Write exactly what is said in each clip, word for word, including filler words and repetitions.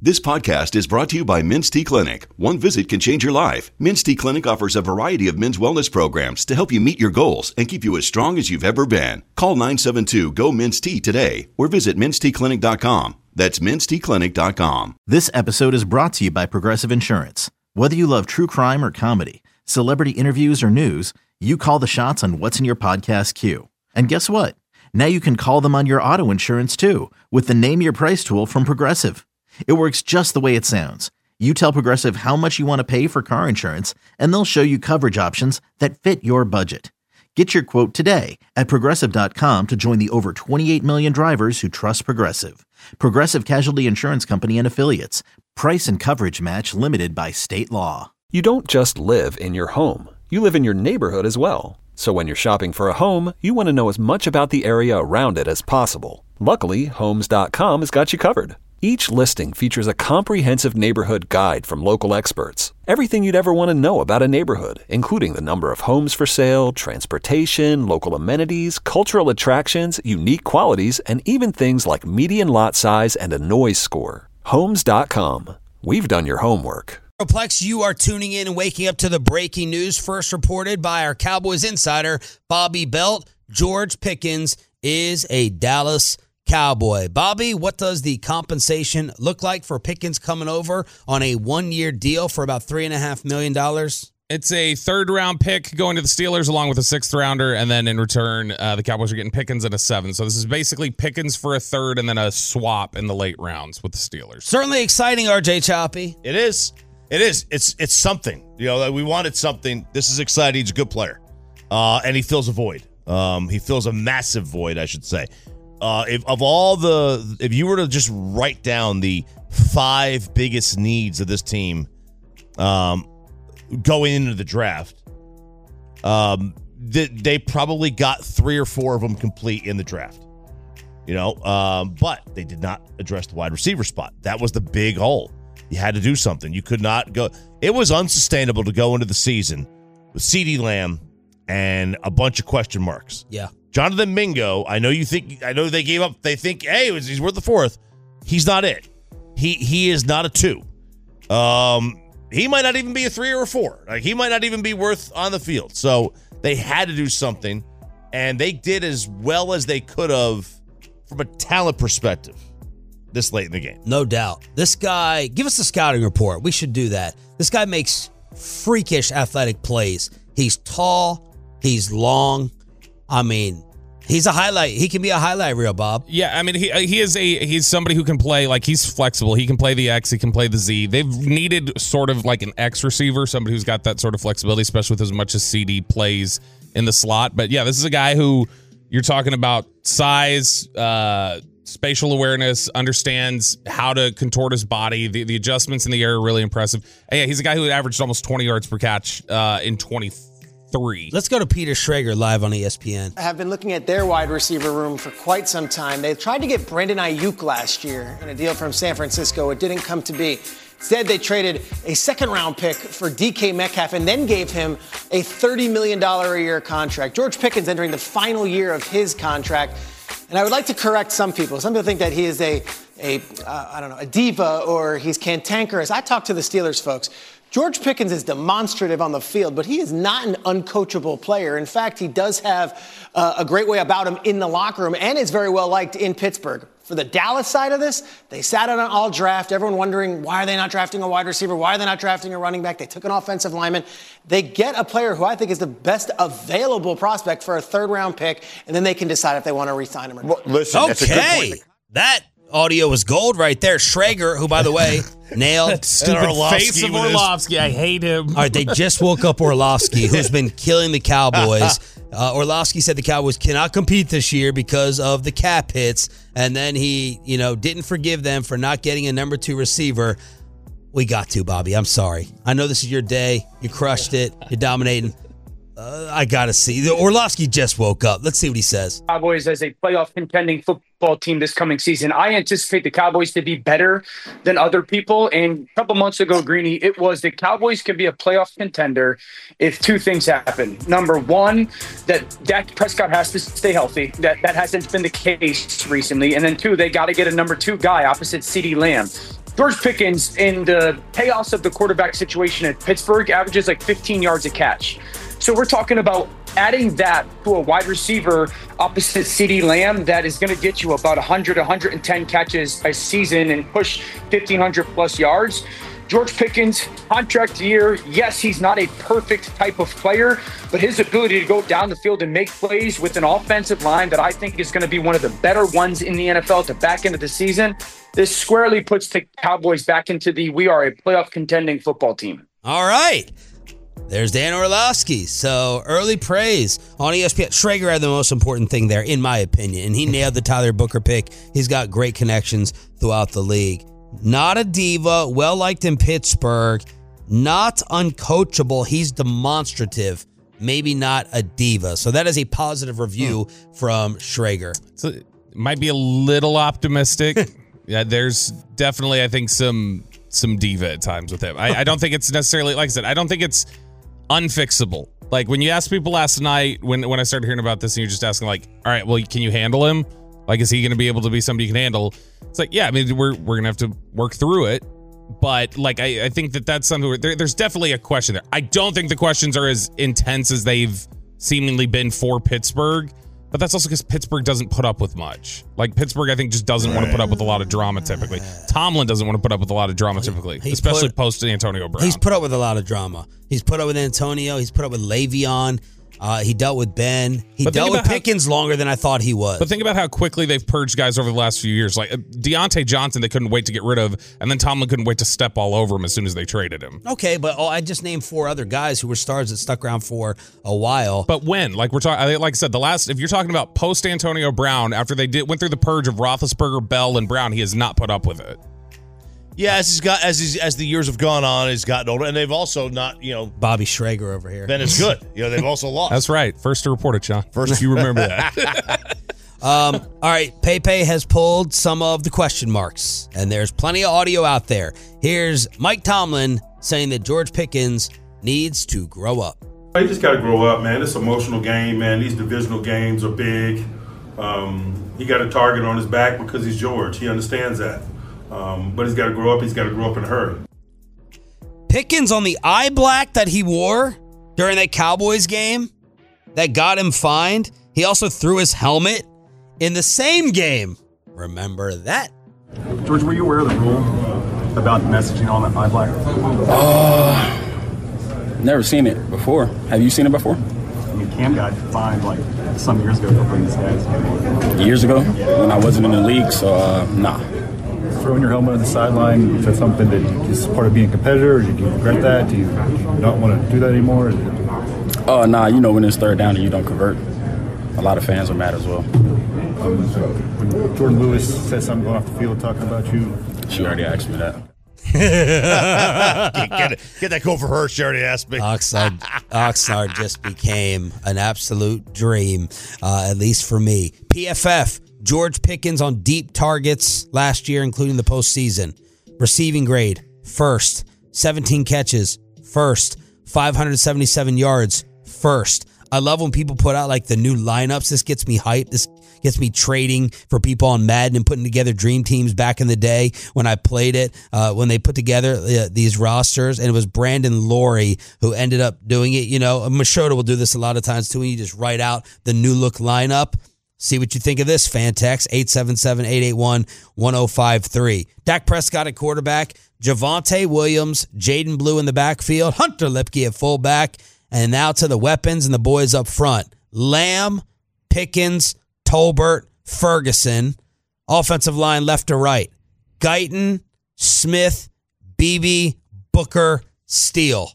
This podcast is brought to you by Men's T Clinic. One visit can change your life. Men's T Clinic offers a variety of men's wellness programs to help you meet your goals and keep you as strong as you've ever been. Call nine seven two, G O, Men's T today or visit mens t clinic dot com. That's mens t clinic dot com. This episode is brought to you by Progressive Insurance. Whether you love true crime or comedy, celebrity interviews or news, you call the shots on what's in your podcast queue. And guess what? Now you can call them on your auto insurance too with the Name Your Price tool from Progressive. It works just the way it sounds. You tell Progressive how much you want to pay for car insurance, and they'll show you coverage options that fit your budget. Get your quote today at progressive dot com to join the over twenty-eight million drivers who trust Progressive. Progressive Casualty Insurance Company and Affiliates. Price and coverage match limited by state law. You don't just live in your home. You live in your neighborhood as well. So when you're shopping for a home, you want to know as much about the area around it as possible. Luckily, Homes dot com has got you covered. Each listing features a comprehensive neighborhood guide from local experts. Everything you'd ever want to know about a neighborhood, including the number of homes for sale, transportation, local amenities, cultural attractions, unique qualities, and even things like median lot size and a noise score. Homes dot com. We've done your homework. Plex, you are tuning in and waking up to the breaking news first reported by our Cowboys insider, Bobby Belt. George Pickens is a Dallas Cowboy. Bobby, what does the compensation look like for Pickens coming over on a one-year deal for about three point five million dollars? It's a third-round pick going to the Steelers along with a sixth-rounder, and then in return, uh, the Cowboys are getting Pickens and a seven. So this is basically Pickens for a third and then a swap in the late rounds with the Steelers. Certainly exciting, R J Choppy. It is. It is. It's it's something. You know, we wanted something. This is exciting. He's a good player. Uh, and he fills a void. Um, he fills a massive void, I should say. Uh, if of all the, if you were to just write down the five biggest needs of this team um, going into the draft, um, they, they probably got three or four of them complete in the draft. You know, um, but they did not address the wide receiver spot. That was the big hole. You had to do something. You could not go. It was unsustainable to go into the season with CeeDee Lamb and a bunch of question marks. Yeah. Jonathan Mingo, I know you think, I know they gave up, they think, hey, he's worth the fourth. He's not it. He he is not a two. Um, he might not even be a three or a four. Like, he might not even be worth on the field. So they had to do something, and they did as well as they could have from a talent perspective this late in the game. No doubt. This guy, give us a scouting report. We should do that. This guy makes freakish athletic plays. He's tall. He's long. I mean, he's a highlight. He can be a highlight reel, Bob. Yeah, I mean, he he is a he's somebody who can play, like, he's flexible. He can play the X. He can play the Z. They've needed sort of like an X receiver, somebody who's got that sort of flexibility, especially with as much as C D plays in the slot. But yeah, this is a guy who you're talking about size, uh, spatial awareness, understands how to contort his body. The, the adjustments in the air are really impressive. And yeah, he's a guy who averaged almost twenty yards per catch uh, in twenty-three. Let's go to Peter Schrager live on E S P N. I have been looking at their wide receiver room for quite some time. They tried to get Brandon Ayuk last year in a deal from San Francisco. It didn't come to be. Instead, they traded a second-round pick for D K Metcalf and then gave him a thirty million dollars a year contract. George Pickens entering the final year of his contract. And I would like to correct some people. Some people think that he is a, a uh, I don't know, a diva or he's cantankerous. I talked to the Steelers folks. George Pickens is demonstrative on the field, but he is not an uncoachable player. In fact, he does have uh, a great way about him in the locker room and is very well liked in Pittsburgh. For the Dallas side of this, they sat on an all draft. Everyone wondering, why are they not drafting a wide receiver? Why are they not drafting a running back? They took an offensive lineman. They get a player who I think is the best available prospect for a third-round pick, and then they can decide if they want to re-sign him or not. Well, listen, okay. That's a good point. That audio was gold right there. Schrager, who, by the way, nailed stupid face of Orlovsky. I hate him. All right, they just woke up Orlovsky, who's been killing the Cowboys. Uh, Orlovsky said the Cowboys cannot compete this year because of the cap hits, and then he, you know, didn't forgive them for not getting a number two receiver. We got to, Bobby. I'm sorry. I know this is your day. You crushed it. You're dominating. Uh, I got to see. Orlovsky just woke up. Let's see what he says. Cowboys as a playoff contending football team this coming season. I anticipate the Cowboys to be better than other people. And a couple months ago, Greeny, it was the Cowboys can be a playoff contender if two things happen. Number one, that Dak Prescott has to stay healthy. That that hasn't been the case recently. And then two, they got to get a number two guy opposite CeeDee Lamb. George Pickens, in the chaos of the quarterback situation at Pittsburgh, averages like fifteen yards a catch. So we're talking about adding that to a wide receiver opposite CeeDee Lamb that is going to get you about one hundred, one hundred ten catches a season and push fifteen hundred plus yards. George Pickens, contract year, yes, he's not a perfect type of player, but his ability to go down the field and make plays with an offensive line that I think is going to be one of the better ones in the N F L at the back end of the season, this squarely puts the Cowboys back into the we are a playoff contending football team. All right. There's Dan Orlovsky. So early praise on E S P N. Schrager had the most important thing there, in my opinion, and he nailed the Tyler Booker pick. He's got great connections throughout the league. Not a diva, well-liked in Pittsburgh, not uncoachable. He's demonstrative, maybe not a diva. So that is a positive review hmm. from Schrager. So it might be a little optimistic. Yeah, there's definitely, I think, some some diva at times with him. I, I don't think it's necessarily, like I said, I don't think it's unfixable. Like when you asked people last night, when when I started hearing about this, and you're just asking like, all right, well, can you handle him? Like, is he going to be able to be somebody you can handle? It's like, yeah, I mean, we're we're going to have to work through it. But, like, I, I think that that's something where there, there's definitely a question there. I don't think the questions are as intense as they've seemingly been for Pittsburgh. But that's also because Pittsburgh doesn't put up with much. Like, Pittsburgh, I think, just doesn't want to put up with a lot of drama typically. Tomlin doesn't want to put up with a lot of drama typically, He's especially put, post Antonio Brown. He's put up with a lot of drama. He's put up with Antonio. He's put up with Le'Veon. Uh, he dealt with Ben. He but dealt with Pickens how, longer than I thought he was. But think about how quickly they've purged guys over the last few years. Like Deontay Johnson, they couldn't wait to get rid of, and then Tomlin couldn't wait to step all over him as soon as they traded him. Okay, but oh, I just named four other guys who were stars that stuck around for a while. But when? Like we're talking, like I said, the last. If you're talking about post Antonio Brown, after they did went through the purge of Roethlisberger, Bell, and Brown, he has not put up with it. Yeah, as he's got as he's, as the years have gone on, he's gotten older, and they've also not, you know, Bobby Schrager over here. Been as good. You know, they've also lost. That's right. First to report it, Sean. First, you remember that. um, all right, Pepe has pulled some of the question marks, and there's plenty of audio out there. Here's Mike Tomlin saying that George Pickens needs to grow up. He just got to grow up, man. It's an emotional game, man. These divisional games are big. Um, he got a target on his back because he's George. He understands that. Um, but he's got to grow up. He's got to grow up in a hurry. Pickens on the eye black that he wore during that Cowboys game that got him fined. He also threw his helmet in the same game. Remember that? George, were you aware of the rule about messaging on that eye black? Uh, never seen it before. Have you seen it before? I mean, Cam got fined like some years ago for putting his stats. Years ago? Yeah. When I wasn't in the league, so uh, nah. Throwing your helmet on the sideline, is that something that is part of being a competitor, or do you regret that? Do you not want to do that anymore? Oh, uh, nah, you know when it's third down and you don't convert, a lot of fans are mad as well. Um, so when Jordan Lewis said something going off the field talking about you, she already asked me that. get, get, it, get that goal for her, she already asked me. Oxnard, Oxnard just became an absolute dream, uh, at least for me. P F F. George Pickens on deep targets last year, including the postseason. Receiving grade, first. seventeen catches, first. five hundred seventy-seven yards, first. I love when people put out like the new lineups. This gets me hyped. This gets me trading for people on Madden and putting together dream teams back in the day when I played it, uh, when they put together uh, these rosters. And it was Brandon Laurie who ended up doing it. You know, Machota will do this a lot of times too, when you just write out the new look lineup. See what you think of this, fan text, eight seven seven, eight eight one, one oh five three. Dak Prescott at quarterback, Javonte Williams, Jaden Blue in the backfield, Hunter Lipke at fullback, and now to the weapons and the boys up front. Lamb, Pickens, Tolbert, Ferguson. Offensive line left to right. Guyton, Smith, Beebe, Booker, Steele.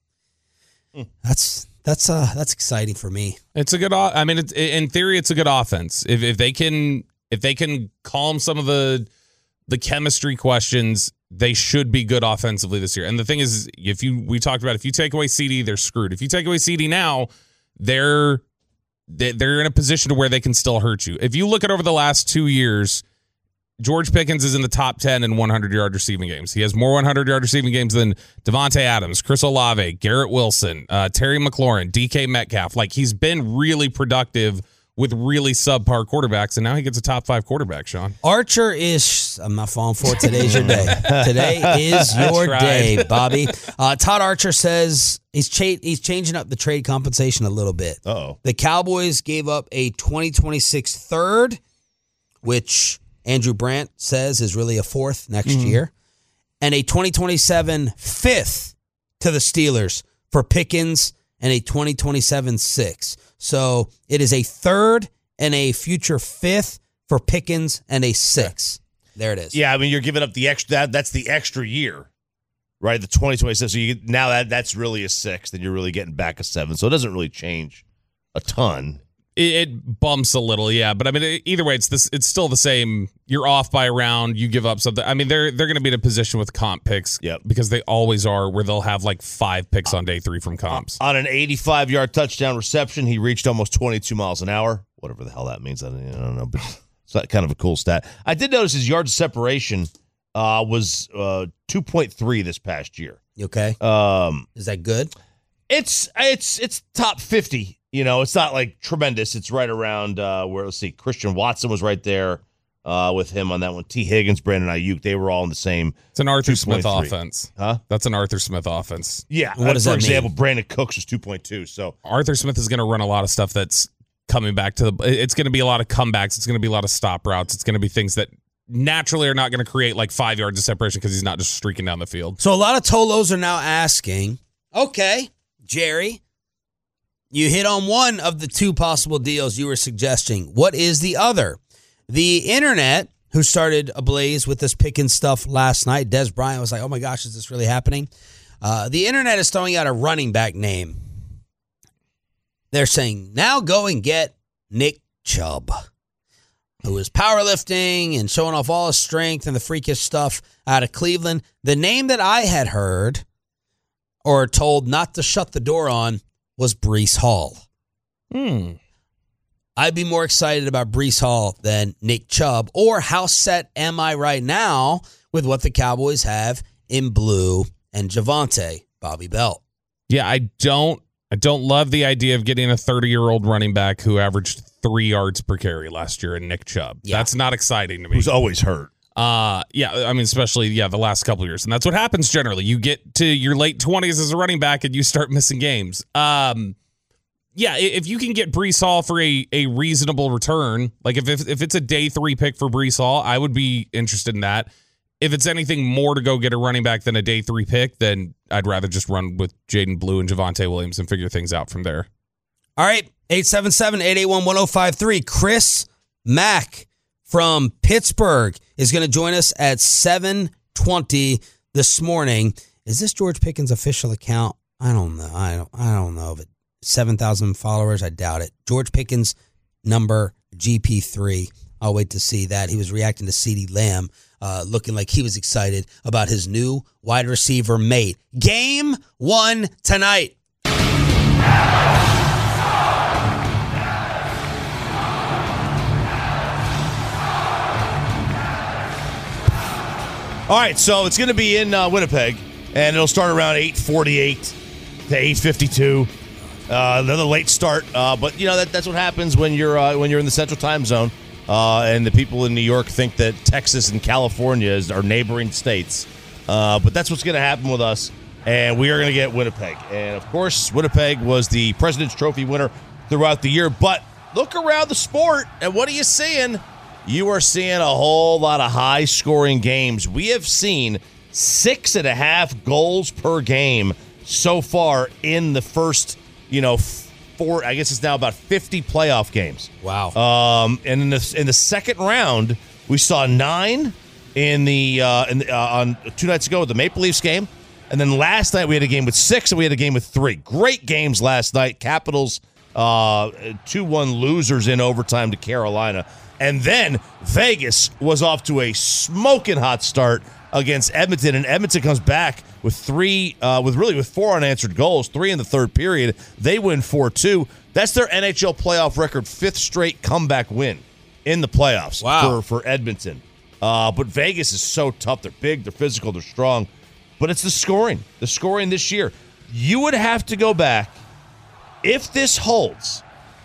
That's... That's uh, that's exciting for me. It's a good. I mean, it's, in theory, it's a good offense. If if they can if they can calm some of the the chemistry questions, they should be good offensively this year. And the thing is, if you we talked about if you take away C D, they're screwed. If you take away C D now, they're they're in a position to where they can still hurt you. If you look at over the last two years, George Pickens is in the top ten in hundred-yard receiving games. He has more hundred-yard receiving games than Devontae Adams, Chris Olave, Garrett Wilson, uh, Terry McLaurin, D K Metcalf. Like, he's been really productive with really subpar quarterbacks, and now he gets a top five quarterback, Sean. Archer is, I'm not falling for it. Today's your day. Today is your day, Bobby. Uh, Todd Archer says he's cha- he's changing up the trade compensation a little bit. Uh-oh. The Cowboys gave up a twenty twenty-six third, which Andrew Brandt says is really a fourth next mm-hmm. year, and a twenty twenty-seven fifth to the Steelers for Pickens and a twenty twenty-seven sixth. So it is a third and a future fifth for Pickens and a sixth. There it is. Yeah, I mean, you're giving up the extra. That, that's the extra year, right? The twenty twenty-six. So you now that that's really a sixth, and you're really getting back a seven. So it doesn't really change a ton. It, it bumps a little, yeah. But I mean, either way, it's this. It's still the same. You're off by a round. You give up something. I mean, they're they're going to be in a position with comp picks, yep. because they always are, where they'll have like five picks on day three from comps. On an eighty-five-yard touchdown reception, he reached almost twenty-two miles an hour. Whatever the hell that means, I don't, I don't know, but it's kind of a cool stat. I did notice his yards of separation uh, was uh, two point three this past year. You okay? Um, Is that good? It's it's it's top fifty. You know, it's not like tremendous. It's right around uh, where, let's see, Christian Watson was right there uh, with him on that one. T. Higgins, Brandon Ayuk, they were all in the same. It's an Arthur Smith offense. Huh? That's an Arthur Smith offense. Yeah. What does for that example, mean? Brandon Cooks was two point two. So Arthur Smith is going to run a lot of stuff that's coming back to the. It's going to be a lot of comebacks. It's going to be a lot of stop routes. It's going to be things that naturally are not going to create like five yards of separation because he's not just streaking down the field. So a lot of Tolos are now asking, okay, Jerry, you hit on one of the two possible deals you were suggesting. What is the other? The internet, who started ablaze with this Pickens stuff last night, Des Bryant was like, oh my gosh, is this really happening? Uh, the internet is throwing out a running back name. They're saying, now go and get Nick Chubb, who is powerlifting and showing off all his strength and the freakish stuff out of Cleveland. The name that I had heard or told not to shut the door on was Breece Hall. Hmm. I'd be more excited about Breece Hall than Nick Chubb. Or how set am I right now with what the Cowboys have in Blue and Javonte, Bobby Belt? Yeah, I don't I don't love the idea of getting a thirty-year-old running back who averaged three yards per carry last year in Nick Chubb. Yeah. That's not exciting to me. who's always hurt. Uh, yeah, I mean, especially, yeah, the last couple of years. And that's what happens generally. You get to your late twenties as a running back and you start missing games. Um, yeah, if you can get Breece Hall for a, a reasonable return, like if, if if it's a day three pick for Breece Hall, I would be interested in that. If it's anything more to go get a running back than a day three pick, then I'd rather just run with Jaden Blue and Javonte Williams and figure things out from there. All right, eight seven seven, eight eight one, one oh five three. Chris Mack from Pittsburgh is going to join us at seven twenty this morning. Is this George Pickens' official account? I don't know. I don't. I don't know if it. seven thousand followers. I doubt it. George Pickens, number G P three. I'll wait to see that. He was reacting to CeeDee Lamb, uh, looking like he was excited about his new wide receiver mate. Game one tonight. All right, so it's going to be in uh, Winnipeg, and it'll start around eight forty-eight to eight fifty-two. Uh, another late start, uh, but you know that, that's what happens when you're uh, when you're in the Central Time Zone, uh, and the people in New York think that Texas and California is, are neighboring states. Uh, but that's what's going to happen with us, and we are going to get Winnipeg. And of course, Winnipeg was the President's Trophy winner throughout the year. But look around the sport, and what are you seeing? You are seeing a whole lot of high-scoring games. We have seen six and a half goals per game so far in the first. You know, four. I guess it's now about fifty playoff games. Wow. Um, and in the in the second round, we saw nine in the uh, in the, uh, on two nights ago with the Maple Leafs game, and then last night we had a game with six, and we had a game with three. Great games last night. Capitals uh, two one losers in overtime to Carolina, and then Vegas was off to a smoking hot start against Edmonton, and Edmonton comes back with three, uh, with really with four unanswered goals, three in the third period. They win four two. That's their N H L playoff record, fifth straight comeback win in the playoffs. Wow. for, for Edmonton. Uh, but Vegas is so tough. They're big, they're physical, they're strong. But it's the scoring. The scoring this year. You would have to go back, if this holds,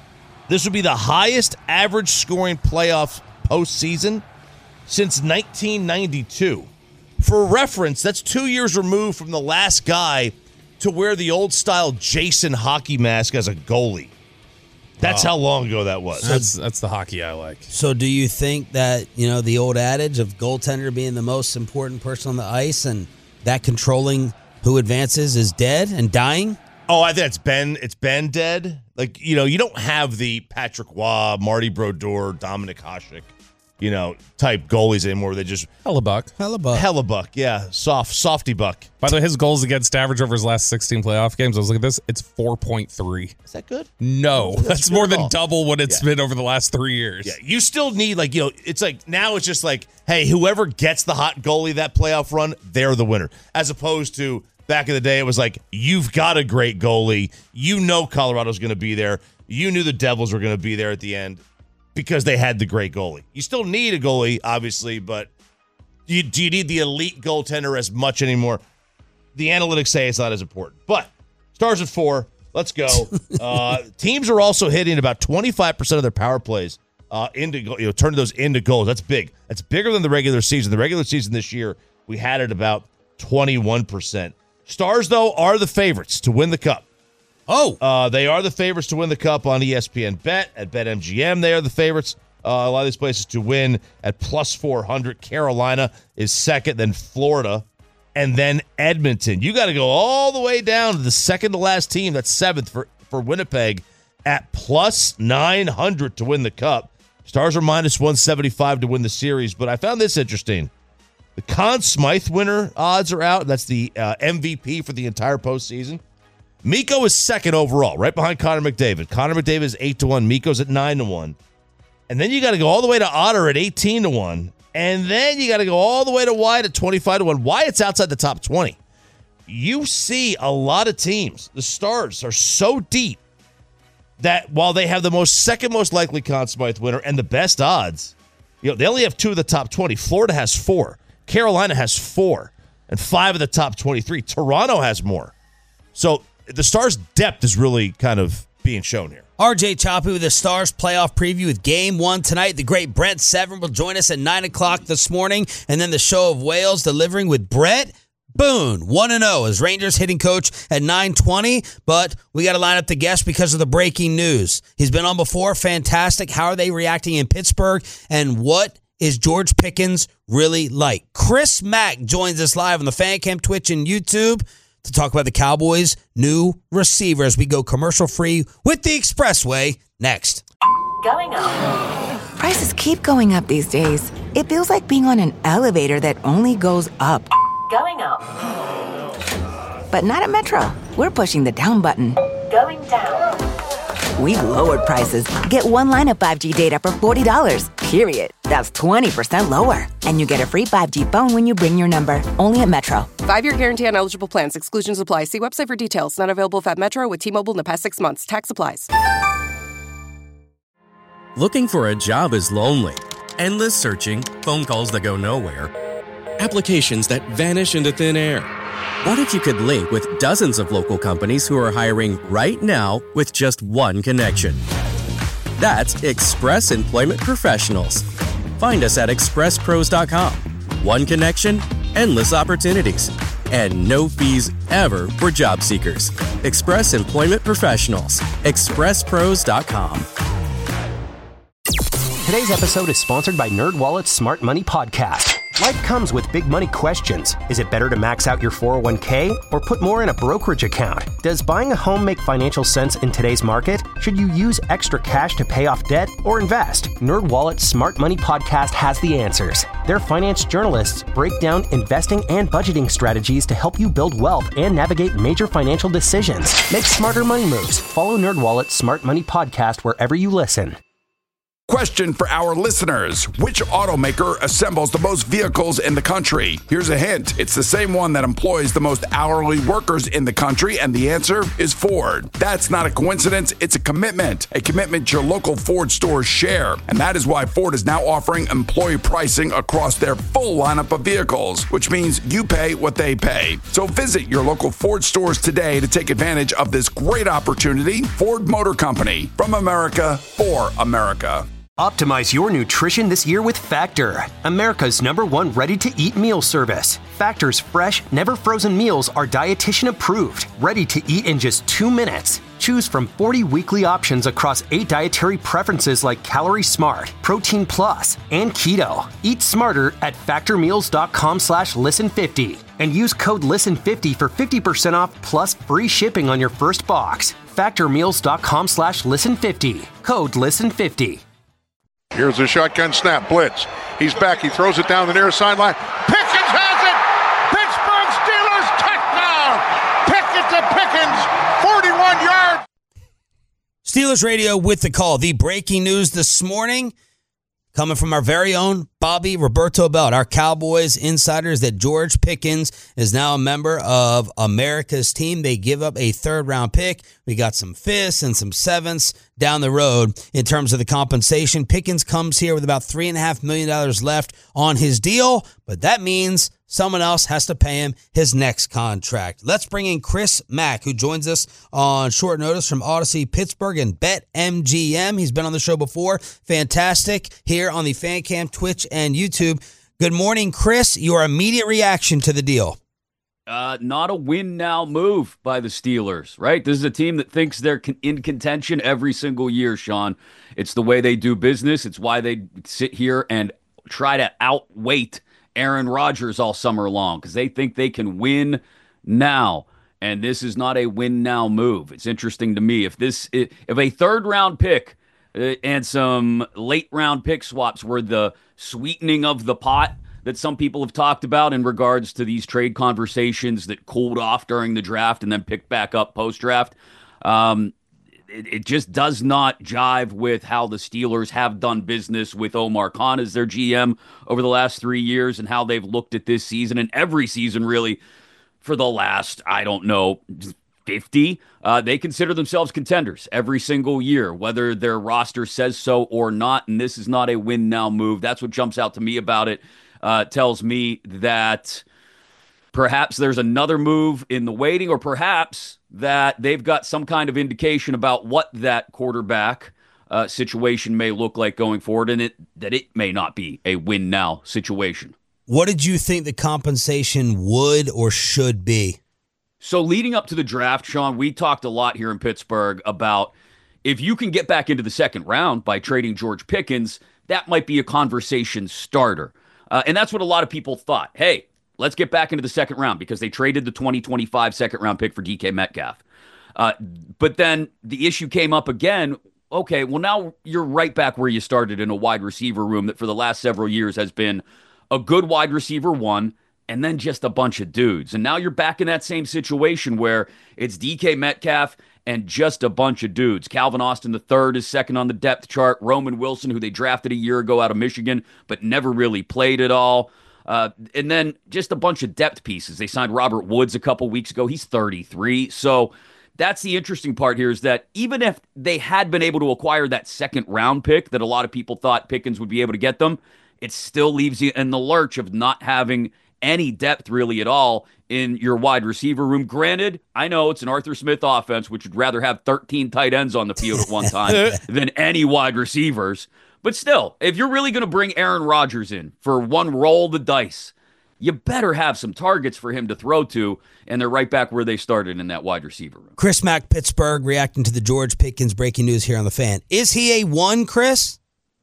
This would be the highest average scoring playoff postseason since nineteen ninety-two. For reference, that's two years removed from the last guy to wear the old-style Jason hockey mask as a goalie. That's wow. how long ago that was. That's that's the hockey I like. So do you think that, you know, the old adage of goaltender being the most important person on the ice and that controlling who advances is dead and dying? Oh, I think it's been it's been dead. Like, you know, you don't have the Patrick Waugh, Marty Brodeur, Dominic Hasek, you know, type goalies anymore. They just Hellebuck. Hellebuck. Hellebuck, yeah. Soft, softy buck. By the way, his goals against average over his last sixteen playoff games, I was looking at this, it's four point three. Is that good? No, that's, that's more than double what it's yeah. been over the last three years. Yeah, you still need, like, you know, it's like, now it's just like, hey, whoever gets the hot goalie that playoff run, they're the winner. As opposed to back in the day, it was like, you've got a great goalie. You know Colorado's going to be there. You knew the Devils were going to be there at the end because they had the great goalie. You still need a goalie, obviously, but do you, do you need the elite goaltender as much anymore? The analytics say it's not as important. But Stars at four. Let's go. uh, teams are also hitting about twenty-five percent of their power plays uh, into, you know, turning those into goals. That's big. That's bigger than the regular season. The regular season this year, we had it about twenty-one percent. Stars, though, are the favorites to win the Cup. Oh. Uh, they are the favorites to win the Cup on E S P N Bet. At BetMGM, they are the favorites. Uh, a lot of these places to win at plus four hundred. Carolina is second, then Florida, and then Edmonton. You got to go all the way down to the second to last team. That's seventh for, for Winnipeg at plus nine hundred to win the Cup. Stars are minus one seventy-five to win the series, but I found this interesting. The Conn Smythe winner odds are out. That's the uh, M V P for the entire postseason. Mikko is second overall, right behind Connor McDavid. Connor McDavid is eight to one. Mikko's at nine to one. And then you got to go all the way to Otter at eighteen to one. And then you got to go all the way to Wyatt at twenty-five to one. Wyatt's outside the top twenty. You see a lot of teams. The Stars are so deep that while they have the most second most likely Conn Smythe winner and the best odds, you know, they only have two of the top twenty. Florida has four. Carolina has four. And five of the top twenty-three. Toronto has more. So the Stars' depth is really kind of being shown here. R J Choppy with the Stars playoff preview with game one tonight. The great Brent Severn will join us at nine o'clock this morning. And then the show of Wales delivering with Brett Boone, one and oh as Rangers hitting coach at nine twenty. But we got to line up the guest because of the breaking news. He's been on before. Fantastic. How are they reacting in Pittsburgh? And what is George Pickens really like? Chris Mack joins us live on the Fan Cam, Twitch, and YouTube to talk about the Cowboys' new receiver as we go commercial-free with the Expressway next. Going up. Prices keep going up these days. It feels like being on an elevator that only goes up. Going up. But not at Metro. We're pushing the down button. Going down. We've lowered prices. Get one line of five G data for forty dollars, period. That's twenty percent lower. And you get a free five G phone when you bring your number. Only at Metro. Five-year guarantee on eligible plans. Exclusions apply. See website for details. Not available at Metro with T-Mobile in the past six months. Tax applies. Looking for a job is lonely. Endless searching, phone calls that go nowhere, applications that vanish into thin air. What if you could link with dozens of local companies who are hiring right now with just one connection? That's Express Employment Professionals. Find us at express pros dot com. One connection, endless opportunities, and no fees ever for job seekers. Express Employment Professionals. express pros dot com. Today's episode is sponsored by NerdWallet's Smart Money Podcast. Life comes with big money questions. Is it better to max out your four oh one k or put more in a brokerage account? Does buying a home make financial sense in today's market? Should you use extra cash to pay off debt or invest? NerdWallet's Smart Money Podcast has the answers. Their finance journalists break down investing and budgeting strategies to help you build wealth and navigate major financial decisions. Make smarter money moves. Follow NerdWallet's Smart Money Podcast wherever you listen. Question for our listeners. Which automaker assembles the most vehicles in the country? Here's a hint. It's the same one that employs the most hourly workers in the country, and the answer is Ford. That's not a coincidence. It's a commitment. A commitment your local Ford stores share. And that is why Ford is now offering employee pricing across their full lineup of vehicles, which means you pay what they pay. So visit your local Ford stores today to take advantage of this great opportunity. Ford Motor Company, from America for America. Optimize your nutrition this year with Factor, America's number one ready-to-eat meal service. Factor's fresh, never-frozen meals are dietitian approved, ready to eat in just two minutes. Choose from forty weekly options across eight dietary preferences like Calorie Smart, Protein Plus, and Keto. Eat smarter at factormeals.com slash listen50 and use code listen fifty for fifty percent off plus free shipping on your first box. factormeals.com slash listen50. Code listen fifty. Here's a shotgun snap, blitz. He's back, he throws it down the near sideline. Pickens has it! Pittsburgh Steelers touchdown! Pickett to Pickens, forty-one yards. Steelers Radio with the call. The breaking news this morning coming from our very own Bobby Roberto Belt, our Cowboys insiders, that George Pickens is now a member of America's team. They give up a third-round pick. We got some fifths and some sevenths down the road in terms of the compensation. Pickens comes here with about three point five million dollars left on his deal, but that means someone else has to pay him his next contract. Let's bring in Chris Mack, who joins us on short notice from Odyssey Pittsburgh and BetMGM. He's been on the show before. Fantastic here on the Fan Cam, Twitch, and YouTube. Good morning, Chris. Your immediate reaction to the deal? Uh, not a win-now move by the Steelers, right? This is a team that thinks they're con- in contention every single year, Sean. It's the way they do business. It's why they sit here and try to outweight Aaron Rodgers all summer long, because they think they can win now. And this is not a win-now move. It's interesting to me. If this, if a third-round pick uh, and some late-round pick swaps were the sweetening of the pot that some people have talked about in regards to these trade conversations that cooled off during the draft and then picked back up post-draft, um, it, it just does not jive with how the Steelers have done business with Omar Khan as their G M over the last three years and how they've looked at this season and every season really for the last, I don't know, fifty. Uh, they consider themselves contenders every single year, whether their roster says so or not, and this is not a win-now move. That's what jumps out to me about it. Uh, tells me that perhaps there's another move in the waiting, or perhaps that they've got some kind of indication about what that quarterback uh, situation may look like going forward, and it that it may not be a win-now situation. What did you think the compensation would or should be? So leading up to the draft, Sean, we talked a lot here in Pittsburgh about if you can get back into the second round by trading George Pickens, that might be a conversation starter. Uh, and that's what a lot of people thought. Hey, let's get back into the second round because they traded the twenty twenty-five second round pick for D K Metcalf. Uh, but then the issue came up again. Okay, well, now you're right back where you started in a wide receiver room that for the last several years has been a good wide receiver one and then just a bunch of dudes. And now you're back in that same situation where it's D K Metcalf and just a bunch of dudes. Calvin Austin the third is second on the depth chart. Roman Wilson, who they drafted a year ago out of Michigan, but never really played at all. Uh, and then just a bunch of depth pieces. They signed Robert Woods a couple weeks ago. He's thirty-three. So that's the interesting part here is that even if they had been able to acquire that second round pick that a lot of people thought Pickens would be able to get them, it still leaves you in the lurch of not having any depth really at all in your wide receiver room. Granted, I know it's an Arthur Smith offense, which would rather have thirteen tight ends on the field at one time than any wide receivers. But still, if you're really going to bring Aaron Rodgers in for one roll of the dice, you better have some targets for him to throw to, and they're right back where they started in that wide receiver room. Chris Mack, Pittsburgh, reacting to the George Pickens breaking news here on The Fan. Is he a one, Chris?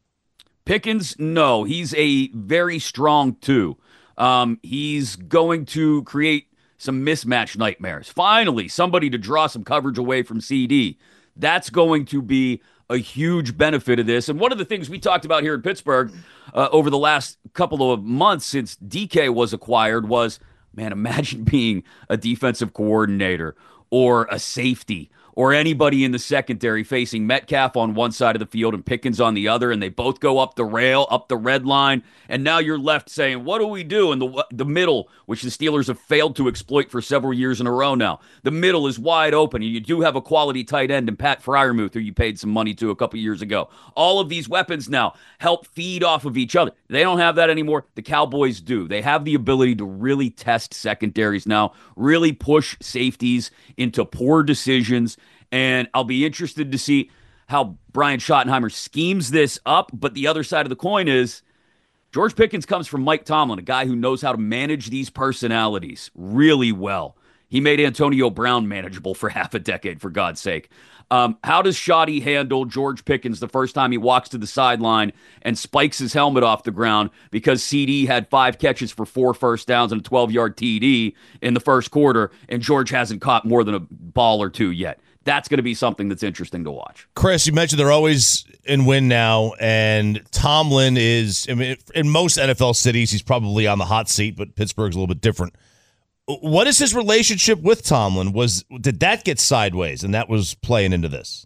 Pickens, no. He's a very strong two. Um, he's going to create some mismatch nightmares. Finally, somebody to draw some coverage away from C D. That's going to be a huge benefit of this. And one of the things we talked about here in Pittsburgh uh, over the last couple of months since D K was acquired was, man, imagine being a defensive coordinator or a safety or anybody in the secondary facing Metcalf on one side of the field and Pickens on the other, and they both go up the rail, up the red line, and now you're left saying, what do we do? And the the middle, which the Steelers have failed to exploit for several years in a row now, the middle is wide open, and you do have a quality tight end in Pat Freiermuth, who you paid some money to a couple years ago. All of these weapons now help feed off of each other. They don't have that anymore. The Cowboys do. They have the ability to really test secondaries now, really push safeties into poor decisions, and I'll be interested to see how Brian Schottenheimer schemes this up. But the other side of the coin is George Pickens comes from Mike Tomlin, a guy who knows how to manage these personalities really well. He made Antonio Brown manageable for half a decade, for God's sake. Um, how does Schotty handle George Pickens the first time he walks to the sideline and spikes his helmet off the ground because C D had five catches for four first downs and a twelve-yard T D in the first quarter, and George hasn't caught more than a ball or two yet? That's going to be something that's interesting to watch. Chris, you mentioned they're always in win now, and Tomlin is, I mean, in most N F L cities, he's probably on the hot seat, but Pittsburgh's a little bit different. What is his relationship with Tomlin? Was Did that get sideways, and that was playing into this?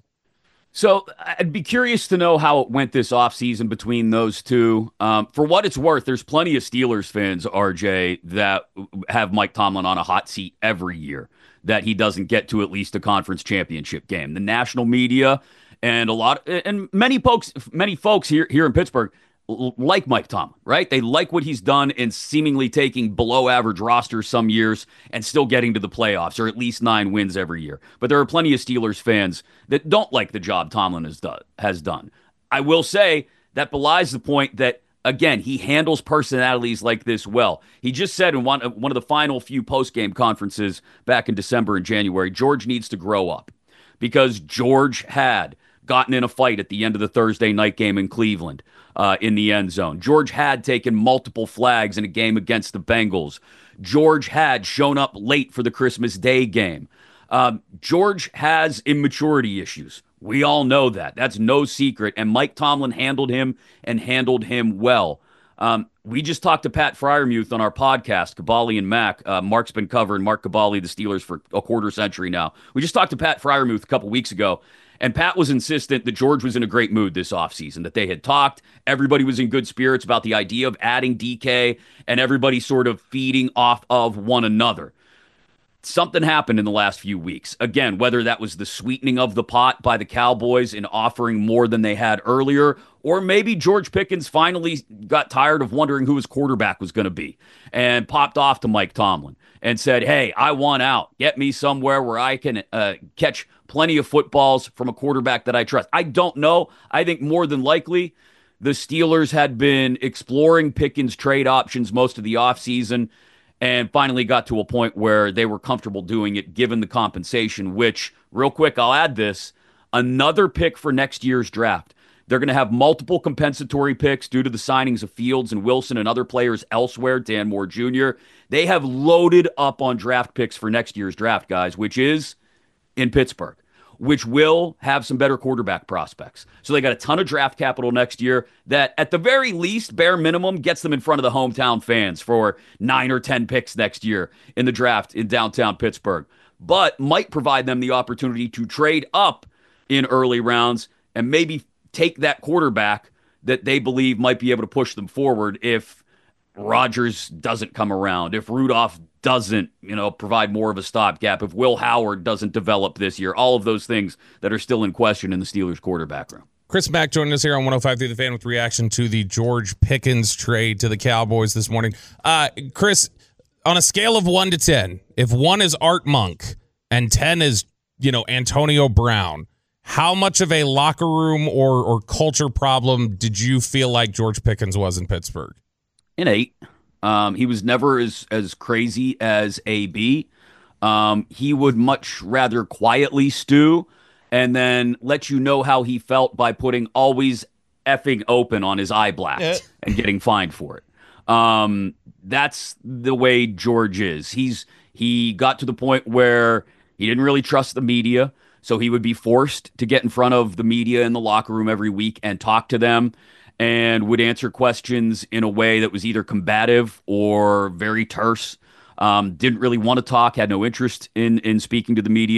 So I'd be curious to know how it went this offseason between those two. Um, for what it's worth, there's plenty of Steelers fans, R J, that have Mike Tomlin on a hot seat every year, that he doesn't get to at least a conference championship game. The national media and a lot, and many folks, many folks here here in Pittsburgh like Mike Tomlin, right? They like what he's done in seemingly taking below average rosters some years and still getting to the playoffs, or at least nine wins every year. But there are plenty of Steelers fans that don't like the job Tomlin has done. Has done. I will say that belies the point that, again, he handles personalities like this well. He just said in one, one of the final few post-game conferences back in December and January, George needs to grow up, because George had gotten in a fight at the end of the Thursday night game in Cleveland uh, in the end zone. George had taken multiple flags in a game against the Bengals. George had shown up late for the Christmas Day game. Um, George has immaturity issues. We all know that. That's no secret. And Mike Tomlin handled him and handled him well. Um, we just talked to Pat Freiermuth on our podcast, Cabali and Mac. Uh, Mark's been covering Mark Cabali, the Steelers, for a quarter century now. We just talked to Pat Freiermuth a couple weeks ago, and Pat was insistent that George was in a great mood this offseason, that they had talked. Everybody was in good spirits about the idea of adding D K, and everybody sort of feeding off of one another. Something happened in the last few weeks. Again, whether that was the sweetening of the pot by the Cowboys in offering more than they had earlier, or maybe George Pickens finally got tired of wondering who his quarterback was going to be and popped off to Mike Tomlin and said, hey, I want out. Get me somewhere where I can uh, catch plenty of footballs from a quarterback that I trust. I don't know. I think more than likely the Steelers had been exploring Pickens trade options most of the offseason, and finally got to a point where they were comfortable doing it given the compensation, which, real quick, I'll add this, another pick for next year's draft. They're going to have multiple compensatory picks due to the signings of Fields and Wilson and other players elsewhere, Dan Moore Junior They have loaded up on draft picks for next year's draft, guys, which is in Pittsburgh, which will have some better quarterback prospects. So they got a ton of draft capital next year that, at the very least, bare minimum, gets them in front of the hometown fans for nine or ten picks next year in the draft in downtown Pittsburgh, but might provide them the opportunity to trade up in early rounds and maybe take that quarterback that they believe might be able to push them forward if Rodgers doesn't come around, if Rudolph doesn't, you know, provide more of a stopgap, if Will Howard doesn't develop this year, all of those things that are still in question in the Steelers quarterback room. Chris Mack joining us here on one oh five through the Fan with reaction to the George Pickens trade to the Cowboys this morning. Uh, Chris, on a scale of one to ten, if one is Art Monk and ten is, you know, Antonio Brown, how much of a locker room or, or culture problem did you feel like George Pickens was in Pittsburgh? An eight. Um, he was never as, as crazy as A B. Um, he would much rather quietly stew and then let you know how he felt by putting always effing open on his eye blacks yeah. and getting fined for it. Um, that's the way George is. He's he got to the point where he didn't really trust the media, so he would be forced to get in front of the media in the locker room every week and talk to them, and would answer questions in a way that was either combative or very terse. Um, didn't really want to talk, had no interest in in speaking to the media,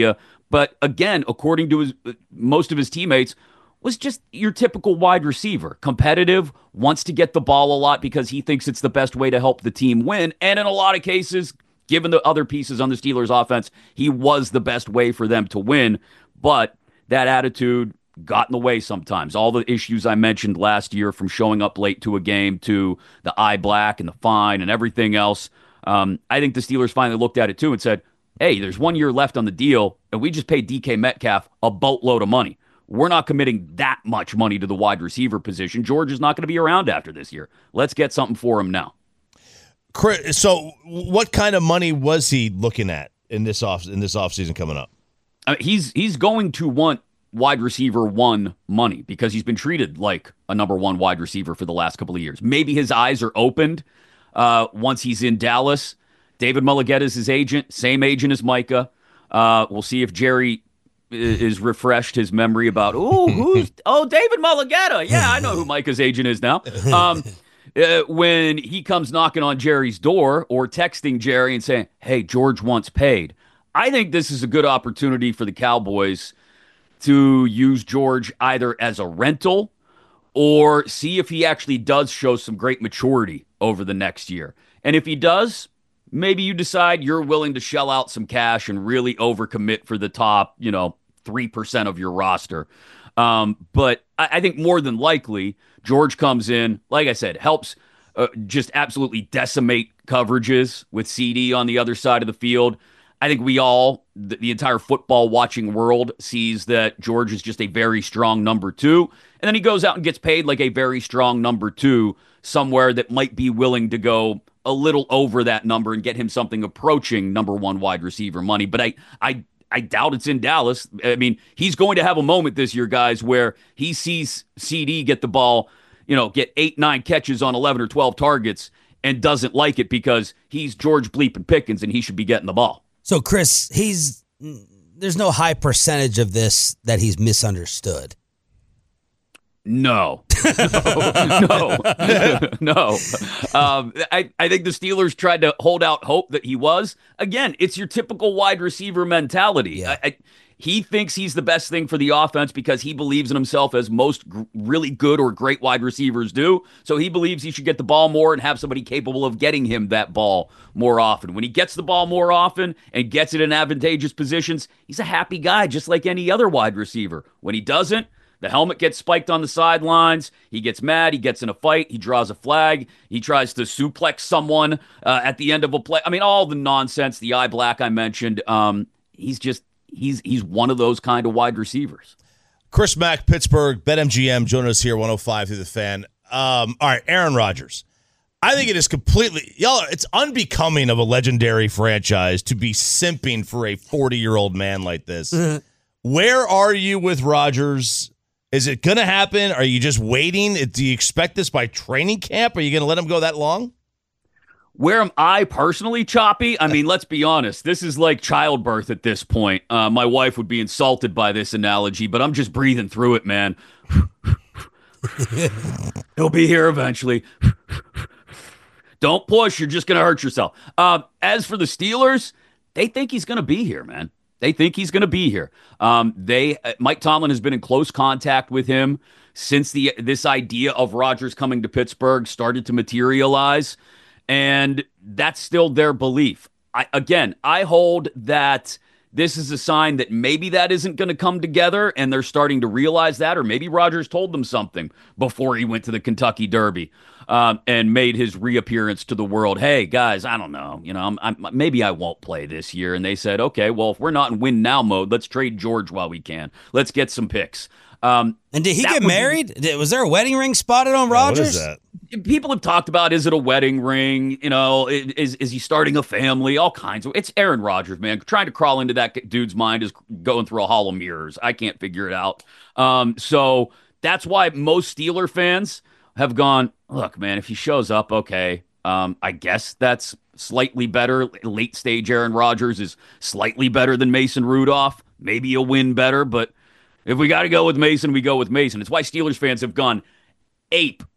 but again, according to his most of his teammates, was just your typical wide receiver. Competitive, wants to get the ball a lot because he thinks it's the best way to help the team win. And in a lot of cases, given the other pieces on the Steelers offense, he was the best way for them to win. But that attitude got in the way sometimes. All the issues I mentioned last year, from showing up late to a game to the eye black and the fine and everything else. Um, I think the Steelers finally looked at it too and said, hey, there's one year left on the deal, and we just paid D K Metcalf a boatload of money. We're not committing that much money to the wide receiver position. George is not going to be around after this year. Let's get something for him now. Chris, so what kind of money was he looking at in this off in this offseason coming up? Uh, he's he's going to want wide receiver one money because he's been treated like a number one wide receiver for the last couple of years. Maybe his eyes are opened uh, once he's in Dallas. David Mulligetta is his agent, same agent as Micah. Uh, we'll see if Jerry is refreshed his memory about, oh, who's, oh, David Mulligetta. Yeah, I know who Micah's agent is now. Um, uh, when he comes knocking on Jerry's door or texting Jerry and saying, hey, George wants paid. I think this is a good opportunity for the Cowboys to use George either as a rental or see if he actually does show some great maturity over the next year. And if he does, maybe you decide you're willing to shell out some cash and really overcommit for the top, you know, three percent of your roster. Um, but I, I think more than likely, George comes in, like I said, helps uh, just absolutely decimate coverages with C D on the other side of the field. I think we all, the, the entire football watching world, sees that George is just a very strong number two. And then he goes out and gets paid like a very strong number two somewhere that might be willing to go a little over that number and get him something approaching number one wide receiver money. But I, I, I doubt it's in Dallas. I mean, he's going to have a moment this year, guys, where he sees C D get the ball, you know, get eight, nine catches on eleven or twelve targets and doesn't like it because he's George Bleeping Pickens and he should be getting the ball. So, Chris, he's there's no high percentage of this that he's misunderstood. No, no, no, no. Um, I, I think the Steelers tried to hold out hope that he was. Again, it's your typical wide receiver mentality. Yeah. I, I, he thinks he's the best thing for the offense because he believes in himself as most gr- really good or great wide receivers do. So he believes he should get the ball more and have somebody capable of getting him that ball more often. When he gets the ball more often and gets it in advantageous positions, he's a happy guy just like any other wide receiver. When he doesn't, the helmet gets spiked on the sidelines. He gets mad. He gets in a fight. He draws a flag. He tries to suplex someone uh, at the end of a play. I mean, all the nonsense, the eye black I mentioned. Um, he's just, he's he's one of those kind of wide receivers. Chris Mack, Pittsburgh, BetMGM, joining us here, one oh five through the Fan. Um, all right, Aaron Rodgers. I think it is completely, y'all, it's unbecoming of a legendary franchise to be simping for a forty-year-old man like this. Where are you with Rodgers? Is it going to happen? Are you just waiting? Do you expect this by training camp? Are you going to let him go that long? Where am I personally choppy? I mean, let's be honest. This is like childbirth at this point. Uh, my wife would be insulted by this analogy, but I'm just breathing through it, man. He'll be here eventually. Don't push. You're just going to hurt yourself. Uh, as for the Steelers, they think he's going to be here, man. They think he's going to be here. Um, they uh, Mike Tomlin has been in close contact with him since the this idea of Rodgers coming to Pittsburgh started to materialize, and that's still their belief. I, again, I hold that this is a sign that maybe that isn't going to come together, and they're starting to realize that, or maybe Rodgers told them something before he went to the Kentucky Derby um, and made his reappearance to the world. Hey, guys, I don't know. You know, I'm, I'm, maybe I won't play this year. And they said, okay, well, if we're not in win now mode, let's trade George while we can. Let's get some picks. Um, and did he get married? Be, was there a wedding ring spotted on Rodgers? Yeah, what is that? People have talked about, is it a wedding ring? You know, is is he starting a family? All kinds of. It's Aaron Rodgers, man. Trying to crawl into that dude's mind is going through a hall of mirrors. I can't figure it out. Um, so that's why most Steeler fans have gone, look, man, if he shows up, okay, um, I guess that's slightly better. Late stage Aaron Rodgers is slightly better than Mason Rudolph. Maybe a win better, but if we got to go with Mason, we go with Mason. It's why Steelers fans have gone ape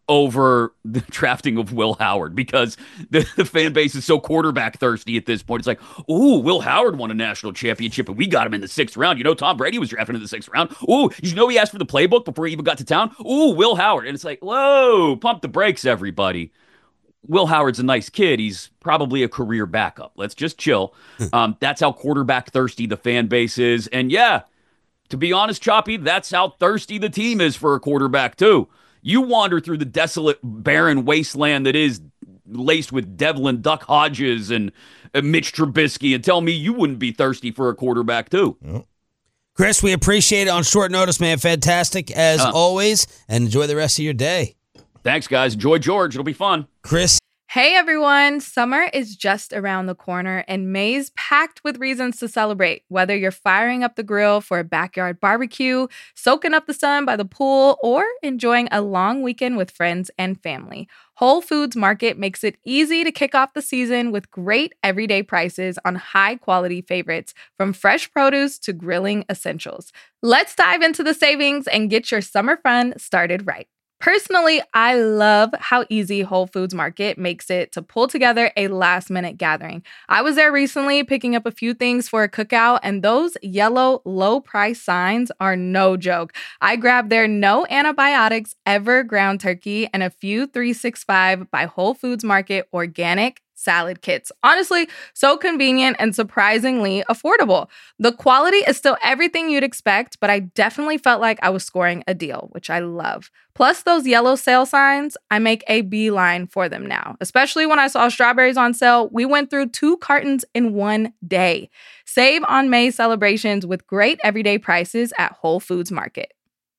over the drafting of Will Howard because the, the fan base is so quarterback thirsty at this point. It's like, ooh, Will Howard won a national championship and we got him in the sixth round. You know, Tom Brady was drafted in the sixth round. Ooh, you know he asked for the playbook before he even got to town? Ooh, Will Howard. And it's like, whoa, pump the brakes, everybody. Will Howard's a nice kid. He's probably a career backup. Let's just chill. um, that's how quarterback thirsty the fan base is. And yeah, to be honest, Choppy, that's how thirsty the team is for a quarterback too. You wander through the desolate, barren wasteland that is laced with Devlin Duck Hodges and uh, Mitch Trubisky and tell me you wouldn't be thirsty for a quarterback too. Yep. Chris, we appreciate it on short notice, man. Fantastic as uh, always. And enjoy the rest of your day. Thanks, guys. Enjoy George. It'll be fun. Chris. Hey, everyone. Summer is just around the corner, and May's packed with reasons to celebrate. Whether you're firing up the grill for a backyard barbecue, soaking up the sun by the pool, or enjoying a long weekend with friends and family, Whole Foods Market makes it easy to kick off the season with great everyday prices on high-quality favorites, from fresh produce to grilling essentials. Let's dive into the savings and get your summer fun started right. Personally, I love how easy Whole Foods Market makes it to pull together a last-minute gathering. I was there recently picking up a few things for a cookout, and those yellow low-price signs are no joke. I grabbed their no antibiotics ever ground turkey and a few three sixty-five by Whole Foods Market organic salad kits. Honestly, so convenient and surprisingly affordable. The quality is still everything you'd expect, but I definitely felt like I was scoring a deal, which I love. Plus those yellow sale signs, I make a beeline for them now. Especially when I saw strawberries on sale, we went through two cartons in one day. Save on May celebrations with great everyday prices at Whole Foods Market.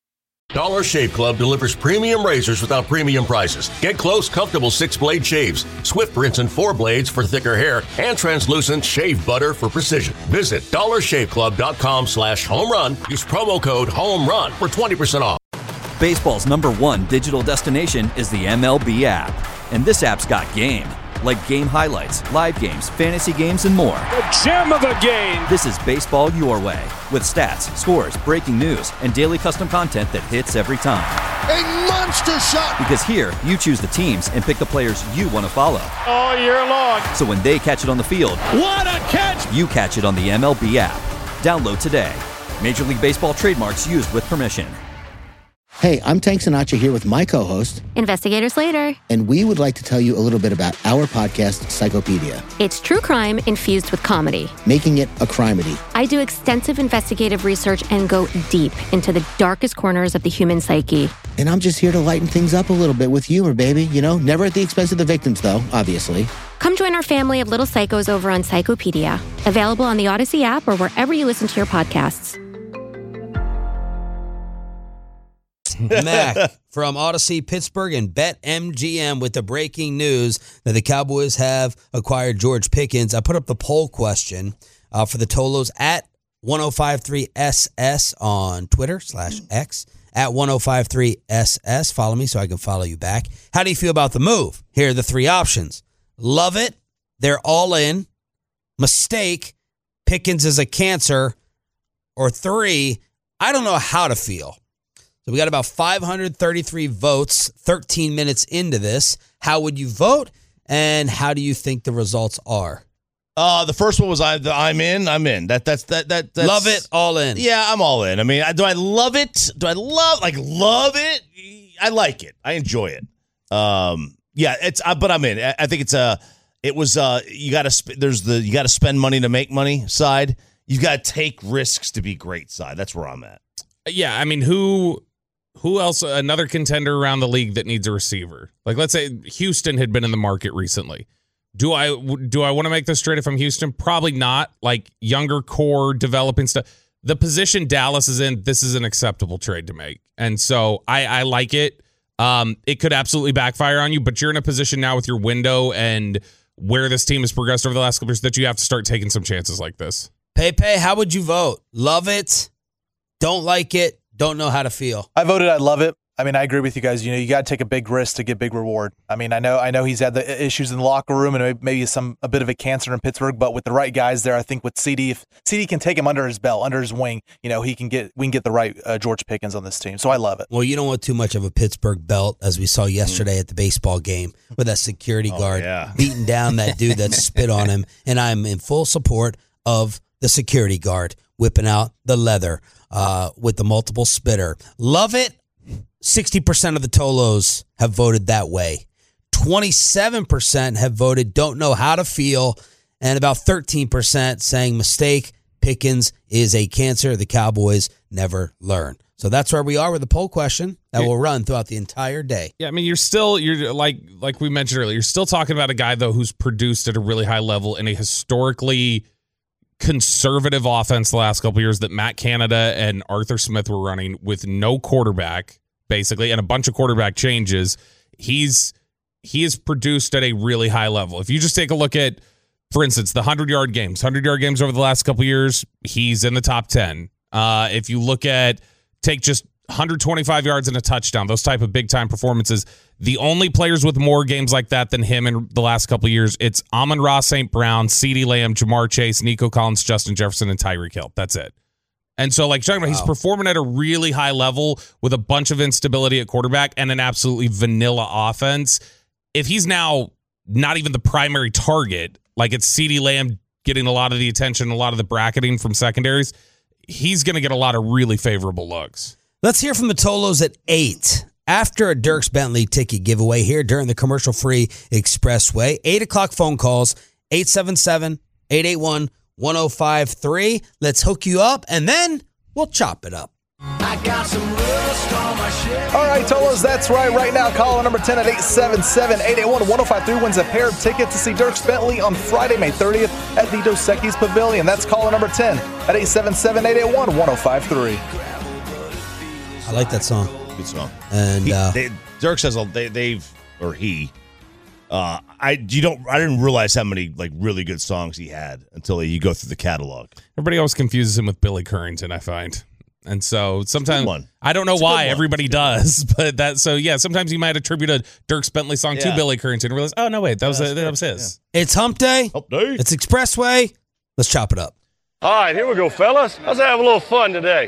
Dollar Shave Club delivers premium razors without premium prices. Get close, comfortable six-blade shaves, swift rinse and four blades for thicker hair, and translucent shave butter for precision. Visit dollar shave club dot com slash home run. Use promo code HOMERUN for twenty percent off. Baseball's number one digital destination is the M L B app. And this app's got game. Like game highlights, live games, fantasy games, and more. The gem of a game! This is baseball your way, with stats, scores, breaking news, and daily custom content that hits every time. A monster shot! Because here, you choose the teams and pick the players you want to follow. All year long. So when they catch it on the field, what a catch! You catch it on the M L B app. Download today. Major League Baseball trademarks used with permission. Hey, I'm Tank Sinatra here with my co-host, Investigator Slater. And we would like to tell you a little bit about our podcast, Psychopedia. It's true crime infused with comedy. Making it a crimedy. I do extensive investigative research and go deep into the darkest corners of the human psyche. And I'm just here to lighten things up a little bit with humor, baby. You know, never at the expense of the victims, though, obviously. Come join our family of little psychos over on Psychopedia. Available on the Odyssey app or wherever you listen to your podcasts. Mac from Odyssey, Pittsburgh, and BetMGM with the breaking news that the Cowboys have acquired George Pickens. I put up the poll question uh, for the Tolos at ten fifty-three S S on Twitter slash X at ten fifty-three S S. Follow me so I can follow you back. How do you feel about the move? Here are the three options. Love it. They're all in. Mistake. Pickens is a cancer. Or three, I don't know how to feel. So we got about five hundred thirty-three votes, thirteen minutes into this. How would you vote, and how do you think the results are? Uh, the first one was I, the, I'm in, I'm in. That that's that that that's, love it, all in. Yeah, I'm all in. I mean, I, do I love it? Do I love like love it? I like it. I enjoy it. Um, yeah, it's. Uh, but I'm in. I, I think it's a. It was. Uh, you got to. Sp- there's the. You got to spend money to make money side. You've got to take risks to be great side. That's where I'm at. Yeah, I mean, who. Who else, another contender around the league that needs a receiver? Like, let's say Houston had been in the market recently. Do I do I want to make this trade if I'm Houston? Probably not. Like, younger core, developing stuff. The position Dallas is in, this is an acceptable trade to make. And so I, I like it. Um, it could absolutely backfire on you, but you're in a position now with your window and where this team has progressed over the last couple years that you have to start taking some chances like this. Pepe, how would you vote? Love it? Don't like it? Don't know how to feel. I voted I love it. I mean, I agree with you guys. You know, you got to take a big risk to get big reward. I mean, I know, I know he's had the issues in the locker room and maybe some a bit of a cancer in Pittsburgh, but with the right guys there, I think with C D, if C D can take him under his belt, under his wing, you know, he can get we can get the right uh, George Pickens on this team. So I love it. Well, you don't want too much of a Pittsburgh belt, as we saw yesterday mm. at the baseball game with that security oh, guard yeah. beating down that dude that spit on him, and I'm in full support of the security guard whipping out the leather uh, with the multiple spitter. Love it. sixty percent of the Tolos have voted that way. twenty-seven percent have voted don't know how to feel. And about thirteen percent saying mistake. Pickens is a cancer. The Cowboys never learn. So that's where we are with the poll question that will run throughout the entire day. Yeah, I mean, you're still, you're like like we mentioned earlier, you're still talking about a guy, though, who's produced at a really high level in a historically conservative offense the last couple of years that Matt Canada and Arthur Smith were running with no quarterback, basically, and a bunch of quarterback changes. He's he is produced at a really high level. If you just take a look at, for instance, the hundred-yard games, hundred-yard games over the last couple of years, he's in the top ten. Uh, if you look at, take just one hundred twenty-five yards and a touchdown, those type of big-time performances, the only players with more games like that than him in the last couple of years, it's Amon-Ra Saint Brown, CeeDee Lamb, Jamar Chase, Nico Collins, Justin Jefferson, and Tyreek Hill. That's it. And so, like, talking about, wow. he's performing at a really high level with a bunch of instability at quarterback and an absolutely vanilla offense. If he's now not even the primary target, like it's CeeDee Lamb getting a lot of the attention, a lot of the bracketing from secondaries, he's going to get a lot of really favorable looks. Let's hear from the Tolos at eight. After a Dierks Bentley ticket giveaway here during the commercial-free Expressway, eight o'clock phone calls, eight seven seven, eight eight one, one oh five three. Let's hook you up, and then we'll chop it up. I got some rust on my shit. All right, Tolos, that's right. Right now, caller number ten at eight seven seven, eight eight one, one oh five three wins a pair of tickets to see Dierks Bentley on Friday, May thirtieth at the Dos Equis Pavilion. That's caller number ten at eight seven seven, eight eight one, one oh five three. I like that song. Good song. And he, uh, they, Dierks has a they, they've or he. Uh, I you don't I didn't realize how many like really good songs he had until you go through the catalog. Everybody always confuses him with Billy Currington, I find. And so sometimes I don't know it's why everybody does, but that so yeah, sometimes you might attribute a Dierks Bentley song yeah. to Billy Currington and realize, oh no, wait, that was a, that was his. Yeah. It's Hump Day. Hump Day. It's Expressway. Let's chop it up. All right, here we go, fellas. Let's have a little fun today.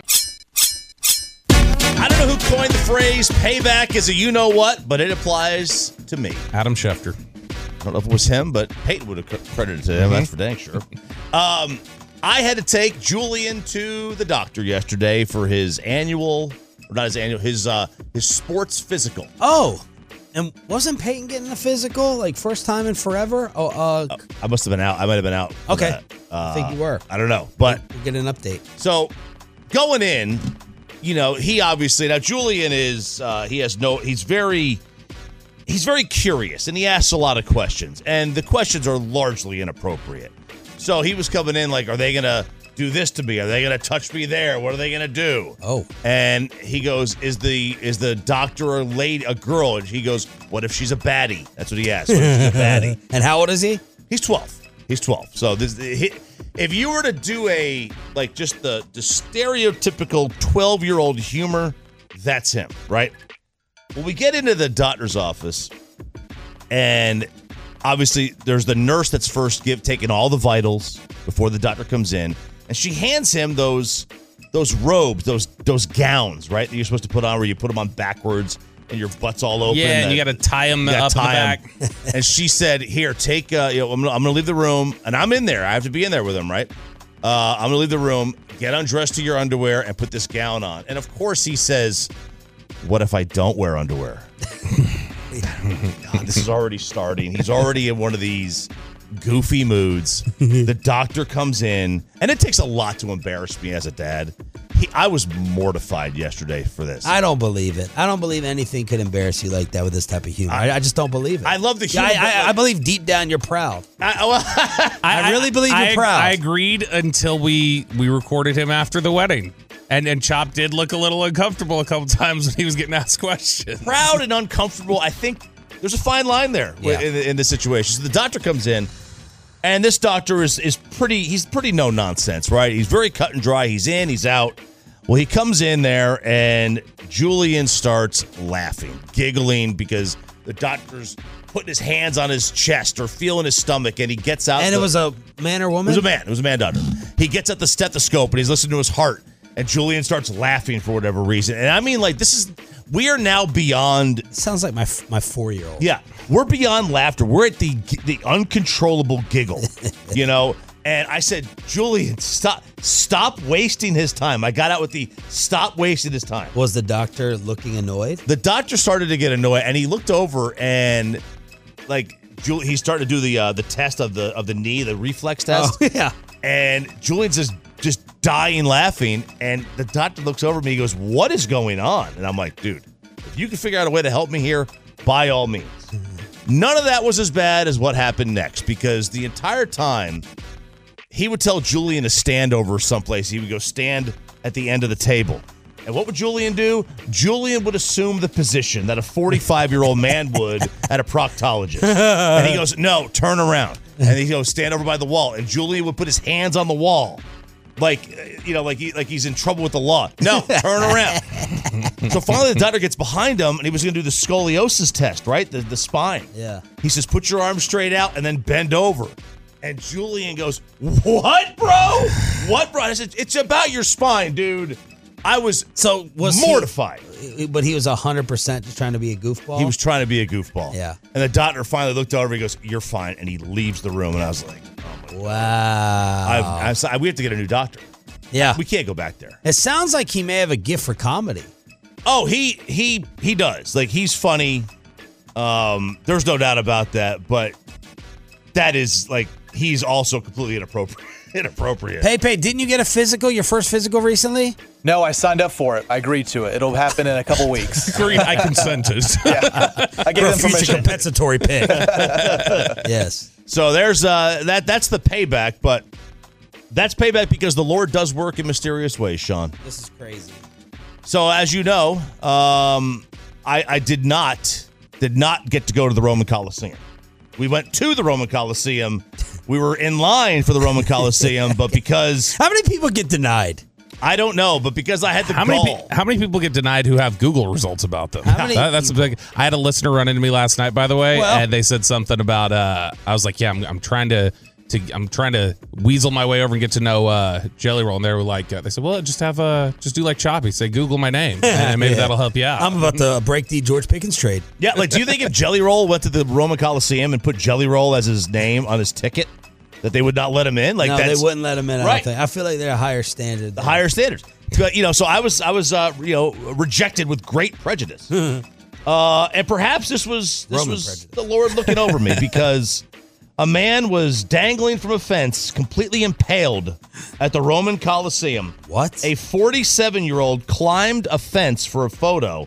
I don't know who coined the phrase "payback is a you know what," but it applies to me. Adam Schefter. I don't know if it was him, but Peyton would have credited to him. Mm-hmm. That's for dang sure. Um, I had to take Julian to the doctor yesterday for his annual, or not his annual, his uh, his sports physical. Oh, and wasn't Peyton getting a physical like first time in forever? Oh, uh, uh I must have been out. I might have been out. Okay, uh, I think you were. I don't know, but we'll get an update. So going in. You know, he obviously now Julian is uh, he has no he's very he's very curious and he asks a lot of questions and the questions are largely inappropriate. So he was coming in like, are they gonna do this to me? Are they gonna touch me there? What are they gonna do? Oh, and he goes, is the is the doctor a lady a girl? And he goes, what if she's a baddie? That's what he asked. What if she's a baddie? And how old is he? He's twelve. He's twelve. So this he, if you were to do a, like, just the, the stereotypical twelve-year-old humor, that's him, right? Well, we get into the doctor's office, and obviously there's the nurse that's first give taking all the vitals before the doctor comes in, and she hands him those those robes, those those gowns, right, that you're supposed to put on where you put them on backwards and your butt's all open. Yeah, and you got to tie them up in the back. And she said, here, take, uh, you know, I'm going to leave the room. And I'm in there. I have to be in there with him, right? Uh, I'm going to leave the room, get undressed to your underwear, and put this gown on. And, of course, he says, what if I don't wear underwear? God, this is already starting. He's already in one of these goofy moods. The doctor comes in, and it takes a lot to embarrass me as a dad. He, I was mortified yesterday for this. I don't believe it. I don't believe anything could embarrass you like that with this type of humor. I, I just don't believe it. I love the humor. Yeah, I, I, I believe deep down you're proud. I, well, I, I really believe I, you're proud. I agreed until we we recorded him after the wedding. And and Chop did look a little uncomfortable a couple times when he was getting asked questions. Proud and uncomfortable. I think there's a fine line there yeah. in, in this situation. So the doctor comes in, and this doctor is is pretty. He's pretty no nonsense, right? He's very cut and dry. He's in, he's out. Well, he comes in there and Julian starts laughing, giggling because the doctor's putting his hands on his chest or feeling his stomach, and he gets out. And the, it was a man or woman? It was a man. It was a man doctor. He gets at the stethoscope and he's listening to his heart, and Julian starts laughing for whatever reason. And I mean, like, this is, we are now beyond. Sounds like my my four-year-old. Yeah, we're beyond laughter. We're at the the uncontrollable giggle, you know. And I said, Julian, stop, stop wasting his time. I got out with the stop wasting his time. Was the doctor looking annoyed? The doctor started to get annoyed, and he looked over and, like, Jul- he started to do the uh, the test of the of the knee, the reflex test. Oh, yeah. And Julian's just just dying laughing, and the doctor looks over at me. He goes, "What is going on?" And I'm like, "Dude, if you can figure out a way to help me here, by all means." None of that was as bad as what happened next, because the entire time he would tell Julian to stand over someplace. He would go stand at the end of the table. And what would Julian do? Julian would assume the position that a forty-five-year-old man would at a proctologist. And he goes, no, turn around. And he goes, stand over by the wall. And Julian would put his hands on the wall. Like, you know, like he, like he's in trouble with the law. No, turn around. So finally the doctor gets behind him, and he was going to do the scoliosis test, right? The, the spine. Yeah. He says, put your arms straight out and then bend over. And Julian goes, what, bro? What, bro? I said, it's about your spine, dude. I was so was mortified. He, but he was one hundred percent just trying to be a goofball? He was trying to be a goofball. Yeah. And the doctor finally looked over. He goes, you're fine. And he leaves the room. And I was like, oh, my wow. God. I've, I've, we have to get a new doctor. Yeah. We can't go back there. It sounds like he may have a gift for comedy. Oh, he he he does. Like, he's funny. Um, there's no doubt about that. But that is, like, he's also completely inappropriate. Inappropriate. Pepe, didn't you get a physical, your first physical recently? No, I signed up for it. I agreed to it. It'll happen in a couple weeks. Agreed. I consented. Yeah. I gave them permission. Compensatory pick. Yes. So there's uh that that's the payback, but that's payback because the Lord does work in mysterious ways, Sean. This is crazy. So as you know, um I I did not did not get to go to the Roman Coliseum. We went to the Roman Coliseum. We were in line for the Roman Coliseum, but because how many people get denied? I don't know, but because I had the how gall. many pe- how many people get denied who have Google results about them? How many That- that's a big. I had a listener run into me last night, by the way, Well- and they said something about. Uh, I was like, yeah, I'm, I'm trying to. To, I'm trying to weasel my way over and get to know uh, Jelly Roll, and they were like, uh, they said, "Well, just have a, just do like Choppy, say Google my name, and maybe Yeah. that'll help you out." I'm about to break the George Pickens trade. Yeah, like, do you think if Jelly Roll went to the Roman Coliseum and put Jelly Roll as his name on his ticket, that they would not let him in? Like, no, that's, they wouldn't let him in. I, Right. don't think. I feel like they're a higher standard. The higher standards. But, you know, so I was, I was, uh, you know, rejected with great prejudice. uh, and perhaps this was, this Roman was prejudice. the Lord looking over me, because a man was dangling from a fence, completely impaled at the Roman Coliseum. What? A forty-seven-year-old climbed a fence for a photo,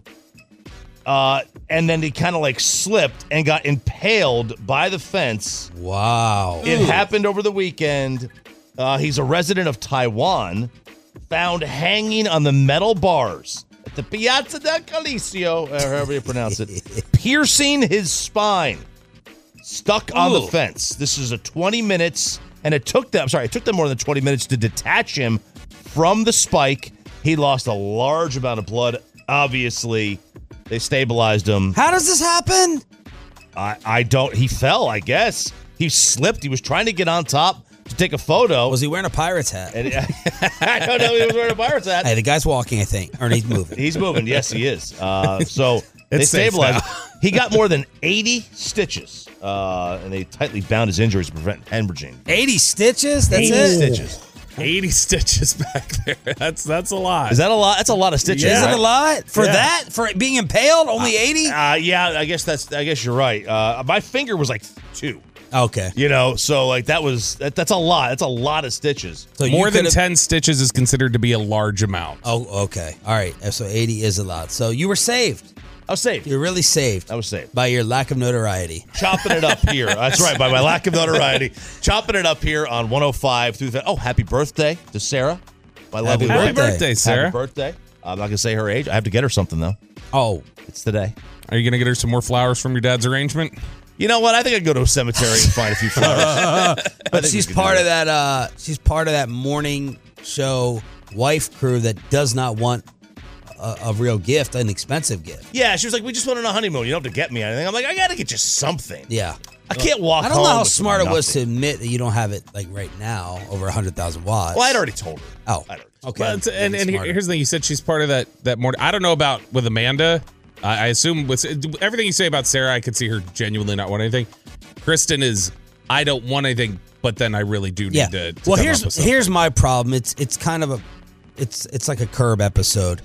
uh, and then he kind of like slipped and got impaled by the fence. Wow. It happened over the weekend. Uh, he's a resident of Taiwan, found hanging on the metal bars at the Piazza del Coliseo, or however you pronounce it, piercing his spine, stuck on the Ooh. fence. This is a twenty minutes, and it took them, sorry, it took them more than twenty minutes to detach him from the spike. He lost a large amount of blood. Obviously, they stabilized him. How does this happen? I, I don't, he fell, I guess. He slipped. He was trying to get on top to take a photo. Was he wearing a pirate's hat? And I don't know if he was wearing a pirate's hat. Hey, the guy's walking, I think. Or he's moving. He's moving. Yes, he is. Uh, so they It's safe stabilized now. him. He got more than eighty stitches, uh, and they tightly bound his injuries to prevent hemorrhaging. eighty stitches? That's eighty it? stitches. eighty stitches back there. That's that's a lot. Is that a lot? That's a lot of stitches. Is it right? a lot? For Yeah. that? For being impaled? Only eighty? Uh, yeah, I guess that's. I guess you're right. Uh, my finger was like two. Okay. You know, so like that was that, that's a lot. That's a lot of stitches. So More you than could've- ten stitches is considered to be a large amount. Oh, okay. All right. So eighty is a lot. So you were saved. I was saved. You're really saved. I was saved. By your lack of notoriety. Chopping it up here. That's right, by my lack of notoriety. Chopping it up here on one oh five through the. Oh, happy birthday to Sarah. My lovely Happy Happy birthday. birthday, Sarah. Happy birthday. I'm not going to say her age. I have to get her something, though. Oh. It's today. Are you going to get her some more flowers from your dad's arrangement? You know what? I think I can go to a cemetery and find a few flowers. I But think she's we can part do of that uh she's part of that morning show wife crew that does not want a, a real gift, an expensive gift. Yeah, she was like, we just went on a honeymoon. You don't have to get me anything. I'm like, I got to get you something. Yeah. I can't walk I don't home know how with smart it was to nothing. admit that you don't have it like right now, over one hundred thousand watts. Well, I'd already told her. Oh, Well, okay. it's- and and Smarter. here's the thing: you said she's part of that that morning. I don't know about with Amanda. I, I assume with everything you say about Sarah, I could see her genuinely not want anything. Kristen is, I don't want anything, but then I really do need Yeah. to. to well, come here's up with something. here's my problem. It's it's kind of a, it's it's like a Curb episode.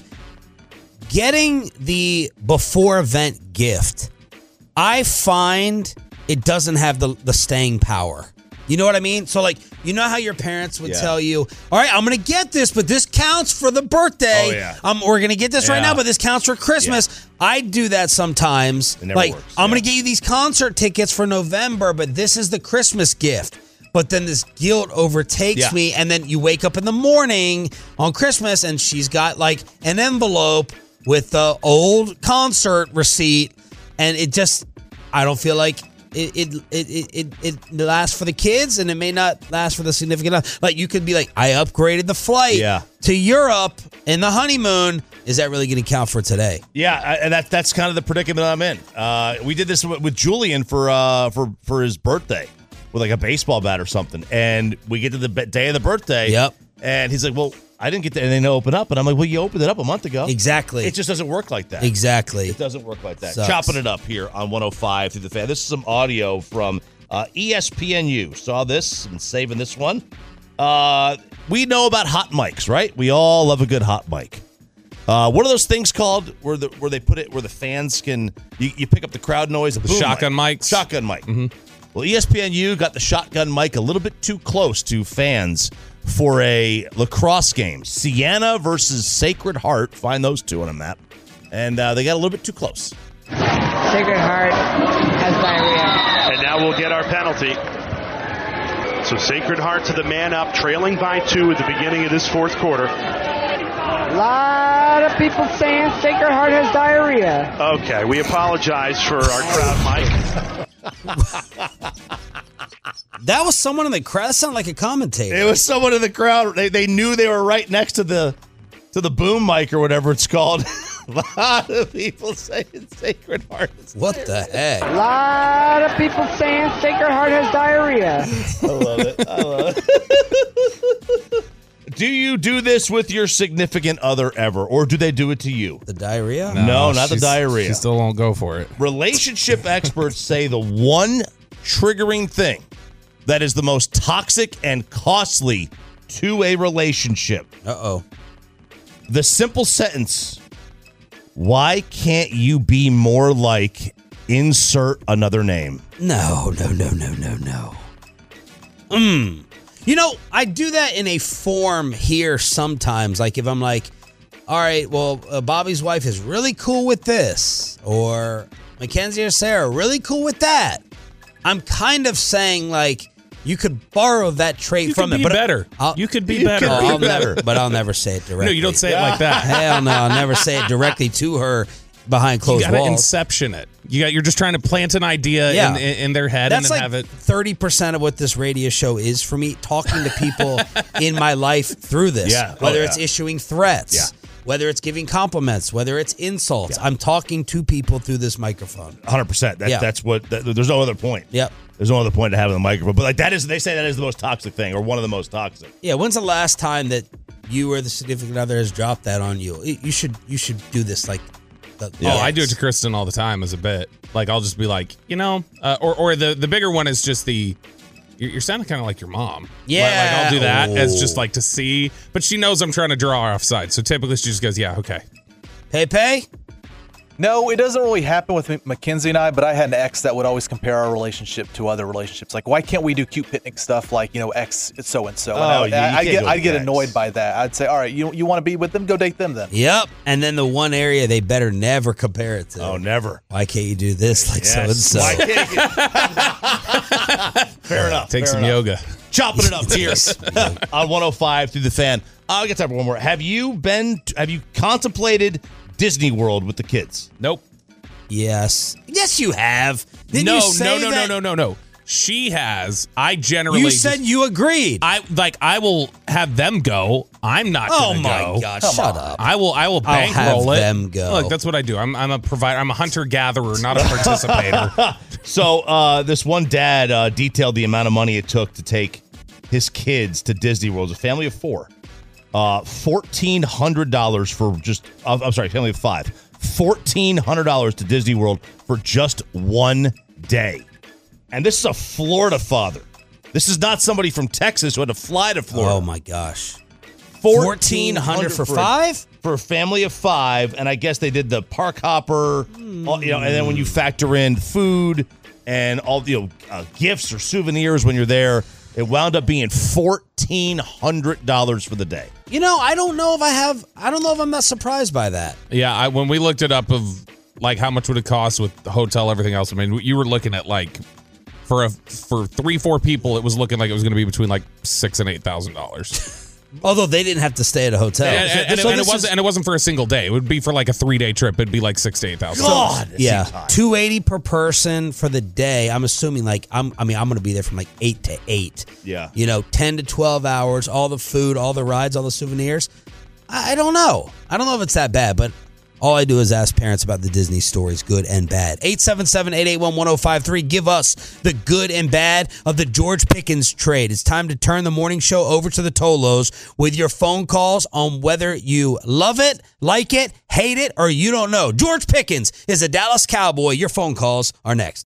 Getting the before event gift, I find it doesn't have the the staying power. You know what I mean? So like, you know how your parents would Yeah. tell you, all right, I'm going to get this, but this counts for the birthday. Oh, yeah. Um, we're going to get this right Yeah. now, but this counts for Christmas. I do that sometimes. It never like, works, I'm yeah. going to get you these concert tickets for November, but this is the Christmas gift. But then this guilt overtakes Yeah. me, and then you wake up in the morning on Christmas, and she's got like an envelope with the old concert receipt, and it just, I don't feel like it it it it, it lasts for the kids, and it may not last for the significant other. Like, you could be like, I upgraded the flight Yeah. to Europe in the honeymoon. Is that really going to count for today? Yeah, I- and that that's kind of the predicament I'm in. Uh, we did this with, with Julian for uh, for for his birthday with like a baseball bat or something, and we get to the b- day of the birthday. Yep. And he's like, "Well, I didn't get to anything to open up," and I'm like, "Well, you opened it up a month ago." Exactly. It just doesn't work like that. Exactly. It doesn't work like that. Sucks. Chopping it up here on one oh five through the fan. This is some audio from uh, E S P N U. Saw this and saving this one. Uh, we know about hot mics, right? We all love a good hot mic. Uh, what are those things called where the where they put it where the fans can you, you pick up the crowd noise? A The boom shotgun mic. mics? Shotgun mic. Well, E S P N U got the shotgun mic a little bit too close to fans for a lacrosse game. Siena versus Sacred Heart. Find those two on a map. And uh, they got a little bit too close. Sacred Heart has diarrhea. And now we'll get our penalty. So Sacred Heart to the man up, trailing by two at the beginning of this fourth quarter. A lot of people saying Sacred Heart has diarrhea. Okay, we apologize for our crowd mic. That was someone in the crowd. That sounded like a commentator. It was someone in the crowd. They, they knew they were right next to the to the boom mic or whatever it's called. A lot of people saying Sacred Heart. What the heck? A lot of people saying Sacred Heart has diarrhea. I love it. I love it. Do you do this with your significant other ever, or do they do it to you? The diarrhea? No, not the she's- diarrhea. She still won't go for it. Relationship experts say the one triggering thing that is the most toxic and costly to a relationship. Uh-oh. The simple sentence, why can't you be more like insert another name? No, no, no, no, no, no. Mm. You know, I do that in a form here sometimes. Like if I'm like, all right, well, uh, Bobby's wife is really cool with this, or Mackenzie or Sarah really cool with that. I'm kind of saying like, you could borrow that trait You from could them. be but better. I'll, You could be You better. could Oh, be I'll better. never, but I'll never say it directly. No, you don't say it like that. Hell no, I'll never say it directly to her behind You closed gotta walls. inception it. You got. You're just trying to plant an idea Yeah. in, in, in their head That's and then like have it. thirty percent of what this radio show is for me, talking to people in my life through this. Yeah. Oh, Whether yeah. it's issuing threats, Yeah. whether it's giving compliments, whether it's insults. I'm talking to people through this microphone. one hundred percent. That, Yeah. That's what, that, there's no other point. Yep. There's no other point to having the microphone. But like that is, they say that is the most toxic thing or one of the most toxic. Yeah, when's the last time that you or the significant other has dropped that on you? You should you should do this like the, Oh, I do it to Kristen all the time as a bit. Like I'll just be like, you know, uh, or or the the bigger one is just the. You're, you're sounding kind of like your mom. Yeah. Like, like, I'll do that as just Oh. like to see, but she knows I'm trying to draw her offside. So typically she just goes, yeah, okay. Hey, pay? No, it doesn't really happen with M- Mackenzie and I, but I had an ex that would always compare our relationship to other relationships. Like, why can't we do cute picnic stuff like, you know, ex so and so? Oh, I, yeah, you I, can't get go I'd with get ex. annoyed by that. I'd say, all right, you you want to be with them, go date them then. Yep. And then the one area they better never compare it to. Oh, never. Why can't you do this like so and Yes. so? Why can't you? Fair enough. Take fair some enough. yoga. Chopping it up here on one oh five through the fan. I'll get time for one more. Have you been, have you contemplated Disney World with the kids? Nope. Yes. Yes, you have. Didn't no, you say no, no, that? no, no, no, no. she has. I generally You said just- you agreed. I like. I will have them go. I'm not. Oh gonna my go. gosh! Shut up. I will. I will I'll bankroll have it. them go. Look, that's what I do. I'm. I'm a provider. I'm a hunter gatherer, not a participator. So uh, this one dad uh, detailed the amount of money it took to take his kids to Disney World. A family of four, uh, fourteen hundred dollars for just. Uh, I'm sorry, family of five. Fourteen hundred dollars to Disney World for just one day, and this is a Florida father. This is not somebody from Texas who had to fly to Florida. Oh my gosh! fourteen hundred for for five? For a family of five, and I guess they did the park hopper, all, you know, and then when you factor in food and all the you know, uh, gifts or souvenirs when you're there, it wound up being fourteen hundred dollars for the day. You know, I don't know if I have. I don't know if I'm not surprised by that. Yeah, I, when we looked it up of like how much would it cost with the hotel, everything else. I mean, you were looking at like for a for three, four people, it was looking like it was going to be between like six and eight thousand dollars. Although they didn't have to stay at a hotel, and, and, and, So and it this wasn't, is- and it wasn't for a single day. It would be for like a three day trip. It'd be like six to eight thousand. God, yeah, two eighty per person for the day. I'm assuming like I'm. I mean, I'm going to be there from like eight to eight. Yeah, you know, ten to twelve hours. All the food, all the rides, all the souvenirs. I, I don't know. I don't know if it's that bad, but all I do is ask parents about the Disney stories, good and bad. eight seven seven, eight eight one, one oh five three. Give us the good and bad of the George Pickens trade. It's time to turn the morning show over to the Tolos with your phone calls on whether you love it, like it, hate it, or you don't know. George Pickens is a Dallas Cowboy. Your phone calls are next.